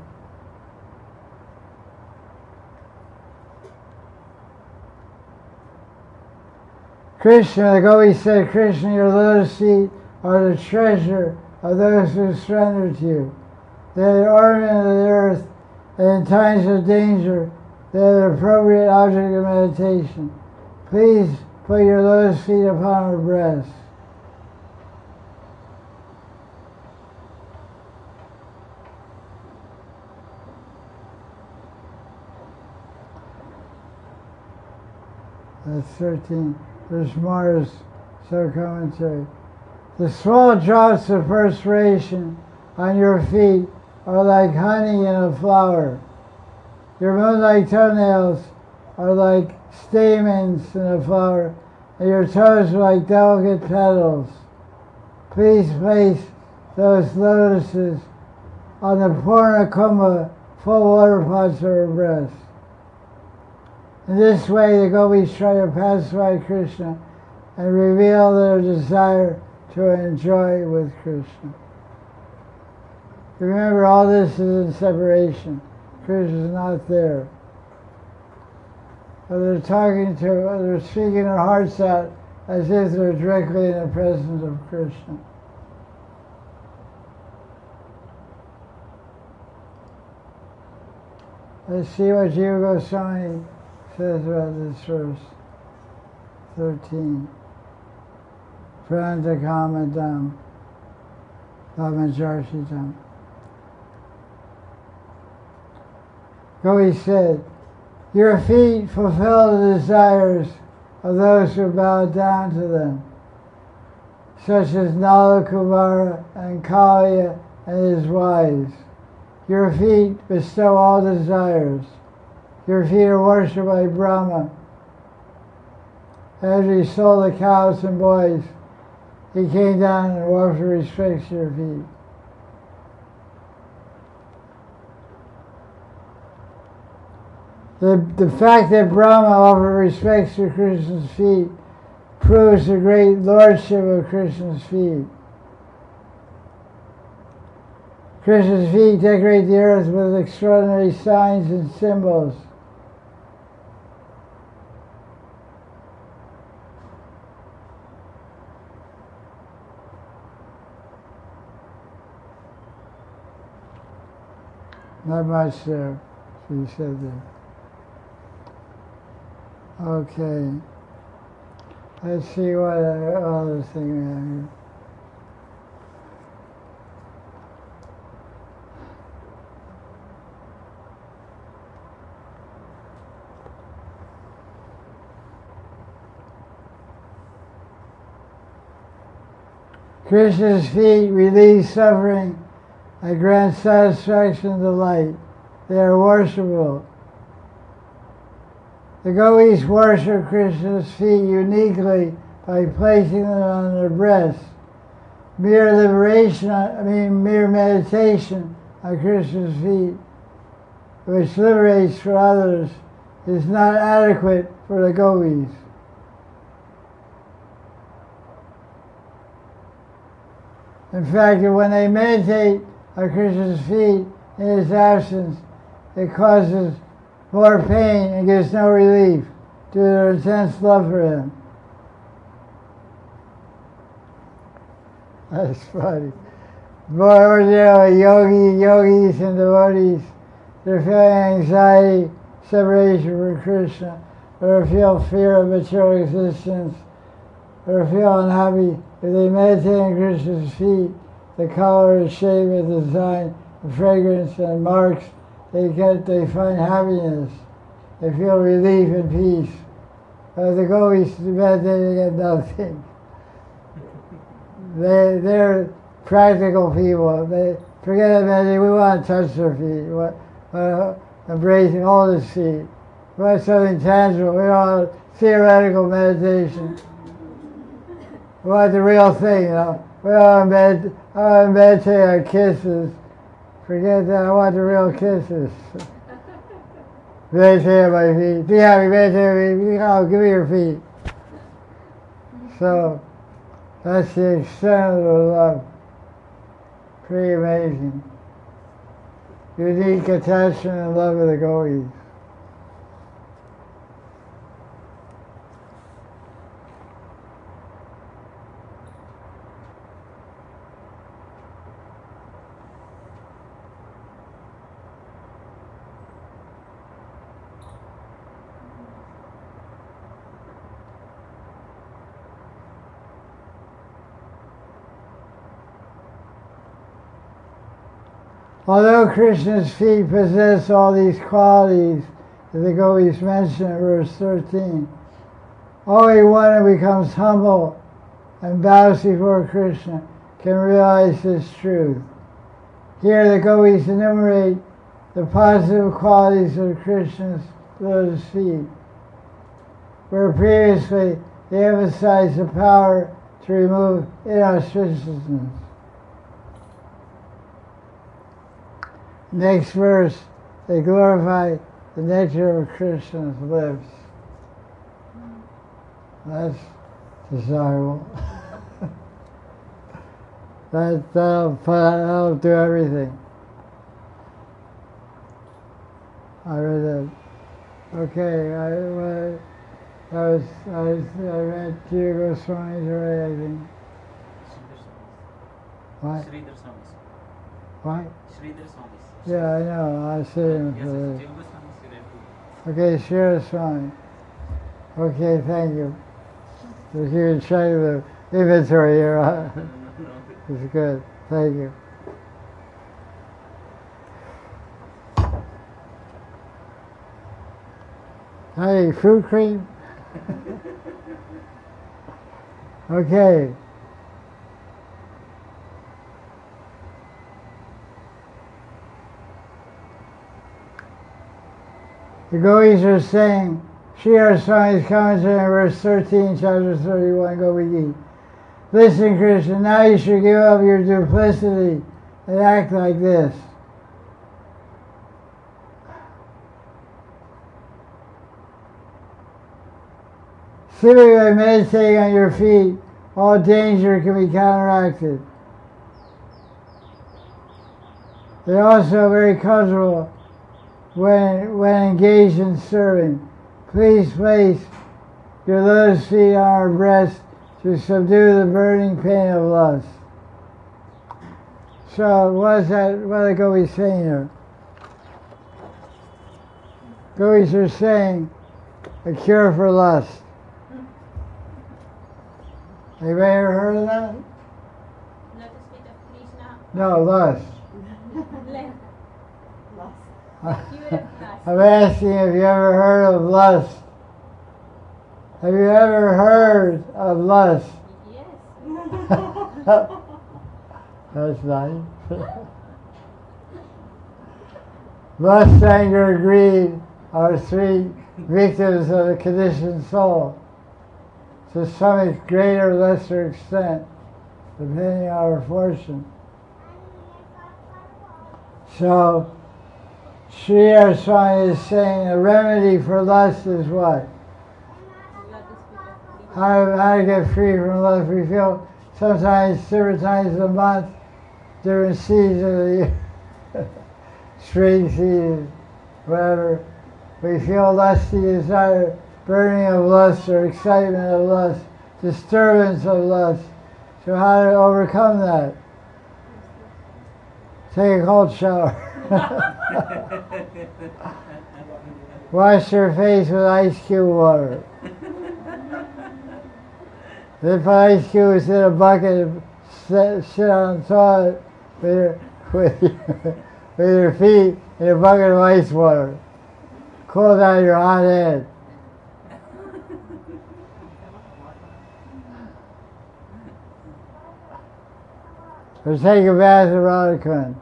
Krishna, like always said, Krishna, your lotus feet are the treasure of those who surrender to you. They are the ornament of the earth, and in times of danger, they are the appropriate object of meditation. Please put your lotus feet upon our breasts. That's 13. There's more commentary. The small drops of perspiration on your feet are like honey in a flower. Your moon-like toenails are like stamens in a flower, and your toes are like delicate petals. Please place those lotuses on the Purna Kumbha full water pots of her breast. In this way, the gopis try to pacify Krishna and reveal their desire to enjoy with Krishna. Remember, all this is in separation. Krishna is not there. But they're speaking their hearts out as if they're directly in the presence of Krishna. Let's see what Jiva Goswami says about this verse. 13. Prantakamadam Bhamajarshitam. Gopi said, your feet fulfill the desires of those who bow down to them, such as Nala Kumara and Kaliya and his wives. Your feet bestow all desires. Your feet are worshipped by Brahma. As he sold the cows and boys, he came down and offered respect to your feet. The fact that Brahma offered respects to Krishna's feet proves the great lordship of Krishna's feet. Krishna's feet decorate the earth with extraordinary signs and symbols. Not much there, she said there. Okay. Let's see what other thing we have here. Krishna's feet relieve suffering and grant satisfaction and delight. They are worshipable. The gopis worship Krishna's feet uniquely by placing them on their breasts. Mere meditation on Krishna's feet, which liberates for others, is not adequate for the gopis. In fact, when they meditate on Krishna's feet in his absence, it causes more pain and gives no relief due to their intense love for him. That's funny. More ordinarily, yogis and devotees, they're feeling anxiety, separation from Krishna, or feel fear of material existence, or feel unhappy. If they meditate on Krishna's feet, the color, shape, and design, the fragrance, and marks, they find happiness. They feel relief and peace. The gopis meditating on nothing. They're practical people. They forget about it. We want to touch their feet. We want embracing all the feet. We want something tangible. We want theoretical meditation. We want the real thing, you know. We want to meditate on kisses. Forget that. I want the real kisses. Meditate on my feet. Be happy. Meditate on me. Oh, give me your feet. So that's the extent of the love. Pretty amazing. Unique attachment and love of the gopis. Although Krishna's feet possess all these qualities that the gopis mention in verse 13, only one who becomes humble and bows before Krishna can realize this truth. Here the gopis enumerate the positive qualities of Krishna's lotus feet, where previously they emphasized the power to remove inauspiciousness. Next verse, they glorify the nectar of Krishna's lips. That's desirable. That'll do everything. I read that. Okay, I read Jiva Goswami's already, I think. What? Sridhar Swamis. What? Sridhar Swamis. Yeah, I know. I see him Yes, for yes, this. Jiva Goswamis you read too. Okay, Sridhar Swami. Okay, thank you. Just you can check the inventory here. No. It's good. Thank you. Hey, fruit cream? Okay. The gopis are saying, Sridhar Swami's commentary on verse 13, chapter 31, Gopi Gita. Listen, Krishna, now you should give up your duplicity and act like this. Simply by meditating on your feet, all danger can be counteracted. They're also very comfortable when engaged in serving. Please place your lotus feet on our breast to subdue the burning pain of lust. So what is the gopis saying here? Gopis are saying a cure for lust. Anybody ever heard of that? Lotus feet of Krishna. No, lust. Left. Cure of lust. I'm asking if you ever heard of lust. Have you ever heard of lust? Yes. That's nice. Lust, anger, greed are three victims of the conditioned soul, to some greater or lesser extent, depending on our fortune. So, Sri Swami is saying the remedy for lust is what? Lotus feet of Krishna. How to get free from lust. We feel sometimes different times of the month, different seasons of the year, spring season, whatever. We feel lusty desire, burning of lust or excitement of lust, disturbance of lust. So how to overcome that? Take a cold shower. Wash your face with ice cube water. Then put ice cubes in a bucket and sit on the toilet with your feet in a bucket of ice water. Cool down your hot head. Or take a bath in Radhakund.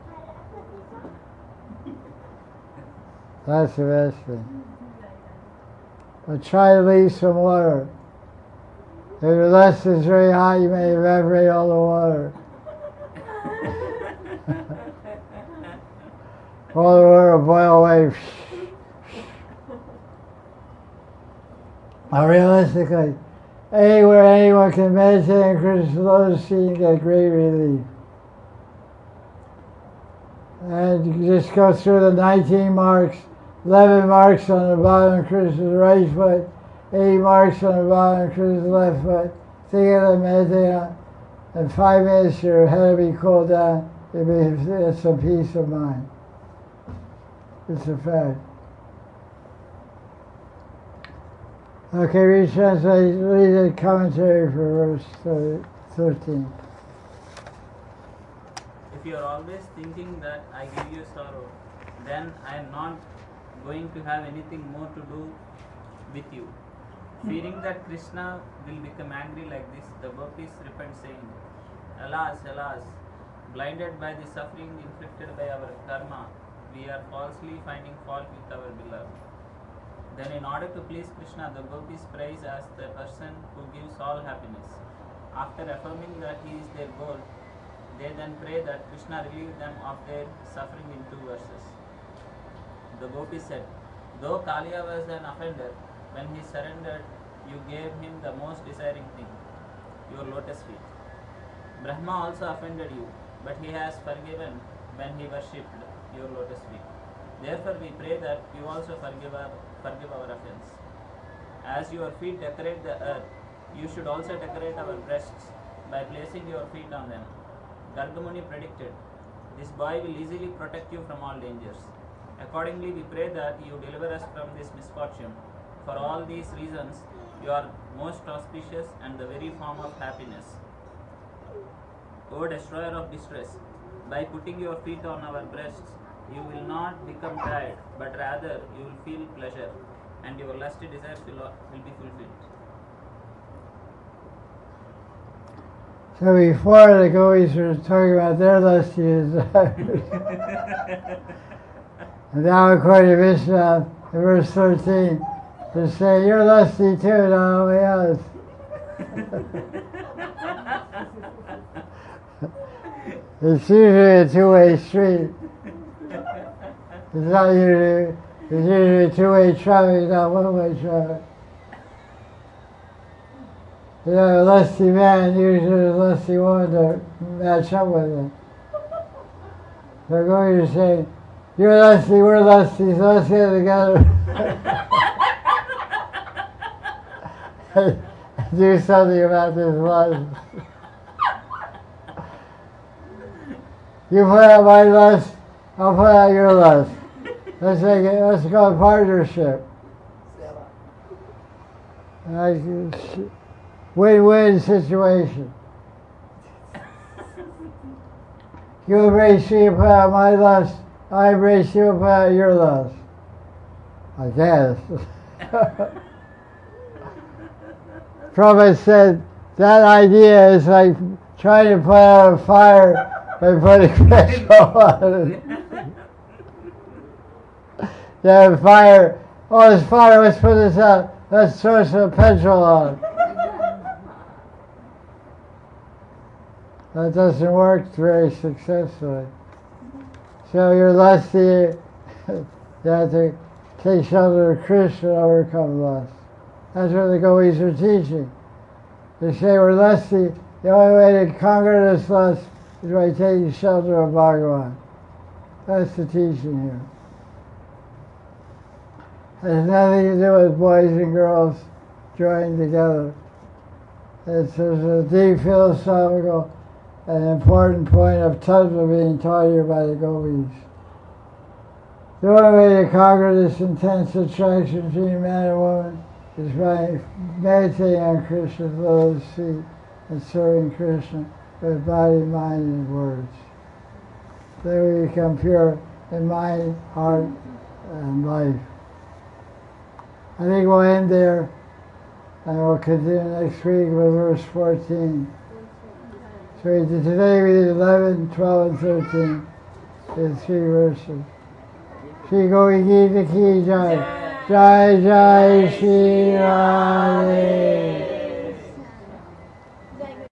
That's the best thing. But try to leave some water. If the lust is very hot, you may evaporate all the water. All the water will boil away. Now realistically, anywhere anyone can meditate on Krishna's lotus feet and get great relief. And you can just go through the 19 marks, 11 marks on the bottom of Krishna's right foot, 8 marks on the bottom of Krishna's left foot. Think of them, meditate on. In 5 minutes your head will be cooled down. You'll be some peace of mind. It's a fact. Okay, retranslate, read the commentary for verse 13. If you are always thinking that I give you sorrow, then I am not going to have anything more to do with you. Fearing that Krishna will become angry like this, the gopis repent saying, Alas, alas, blinded by the suffering inflicted by our karma, we are falsely finding fault with our beloved. Then in order to please Krishna, the gopis praise as the person who gives all happiness. After affirming that he is their goal, they then pray that Krishna relieve them of their suffering in 2 verses. The gopis said, though Kaliya was an offender, when he surrendered, you gave him the most desiring thing, your lotus feet. Brahma also offended you, but he has forgiven when he worshipped your lotus feet. Therefore we pray that you also forgive our offense. As your feet decorate the earth, you should also decorate our breasts by placing your feet on them. Gargamuni predicted, this boy will easily protect you from all dangers. Accordingly, we pray that you deliver us from this misfortune. For all these reasons, you are most auspicious and the very form of happiness. O destroyer of distress, by putting your feet on our breasts, you will not become tired, but rather you will feel pleasure, and your lusty desires will be fulfilled. So before the gopis were talking about their lusty desires. And now according to Vishnu, in verse 13, they're saying, you're lusty too, not only us. It's usually a two-way street. It's usually two-way traffic, not one-way traffic. You know, a lusty man uses a lusty woman to match up with him. They're going to say, you're lusty, we're lusty, so let's get together. Do something about this lust. You put out my lust, I'll put out your lust. Let's make it, let's go partnership. Win-win situation. You embrace me, put out my lust. I embrace you, put out your lust. I guess. Prabhupada said that idea is like trying to put out a fire by putting petrol on it. Yeah, fire. Oh, there's fire. Let's put this out. Let's throw some petrol on. That doesn't work very successfully. So you're lusty. You have to take shelter of Krishna and overcome lust. That's what the Gopis are teaching. They say we're lusty. The only way to conquer this lust is by taking shelter of Bhagavan. That's the teaching here. It has nothing to do with boys and girls joining together. There's a deep philosophical and important point of tattva being taught here by the Gopis. The only way to conquer this intense attraction between man and woman is by meditating on Krishna's lotus feet and serving Krishna with body, mind, and words. Then we become pure in mind, heart, and life. I think we'll end there, and we'll continue next week with verse 14. So today we did 11, 12, and 13. Did 3 verses. Shri Gopi Gita Ki Jai. Jai Jai Shri Radhe.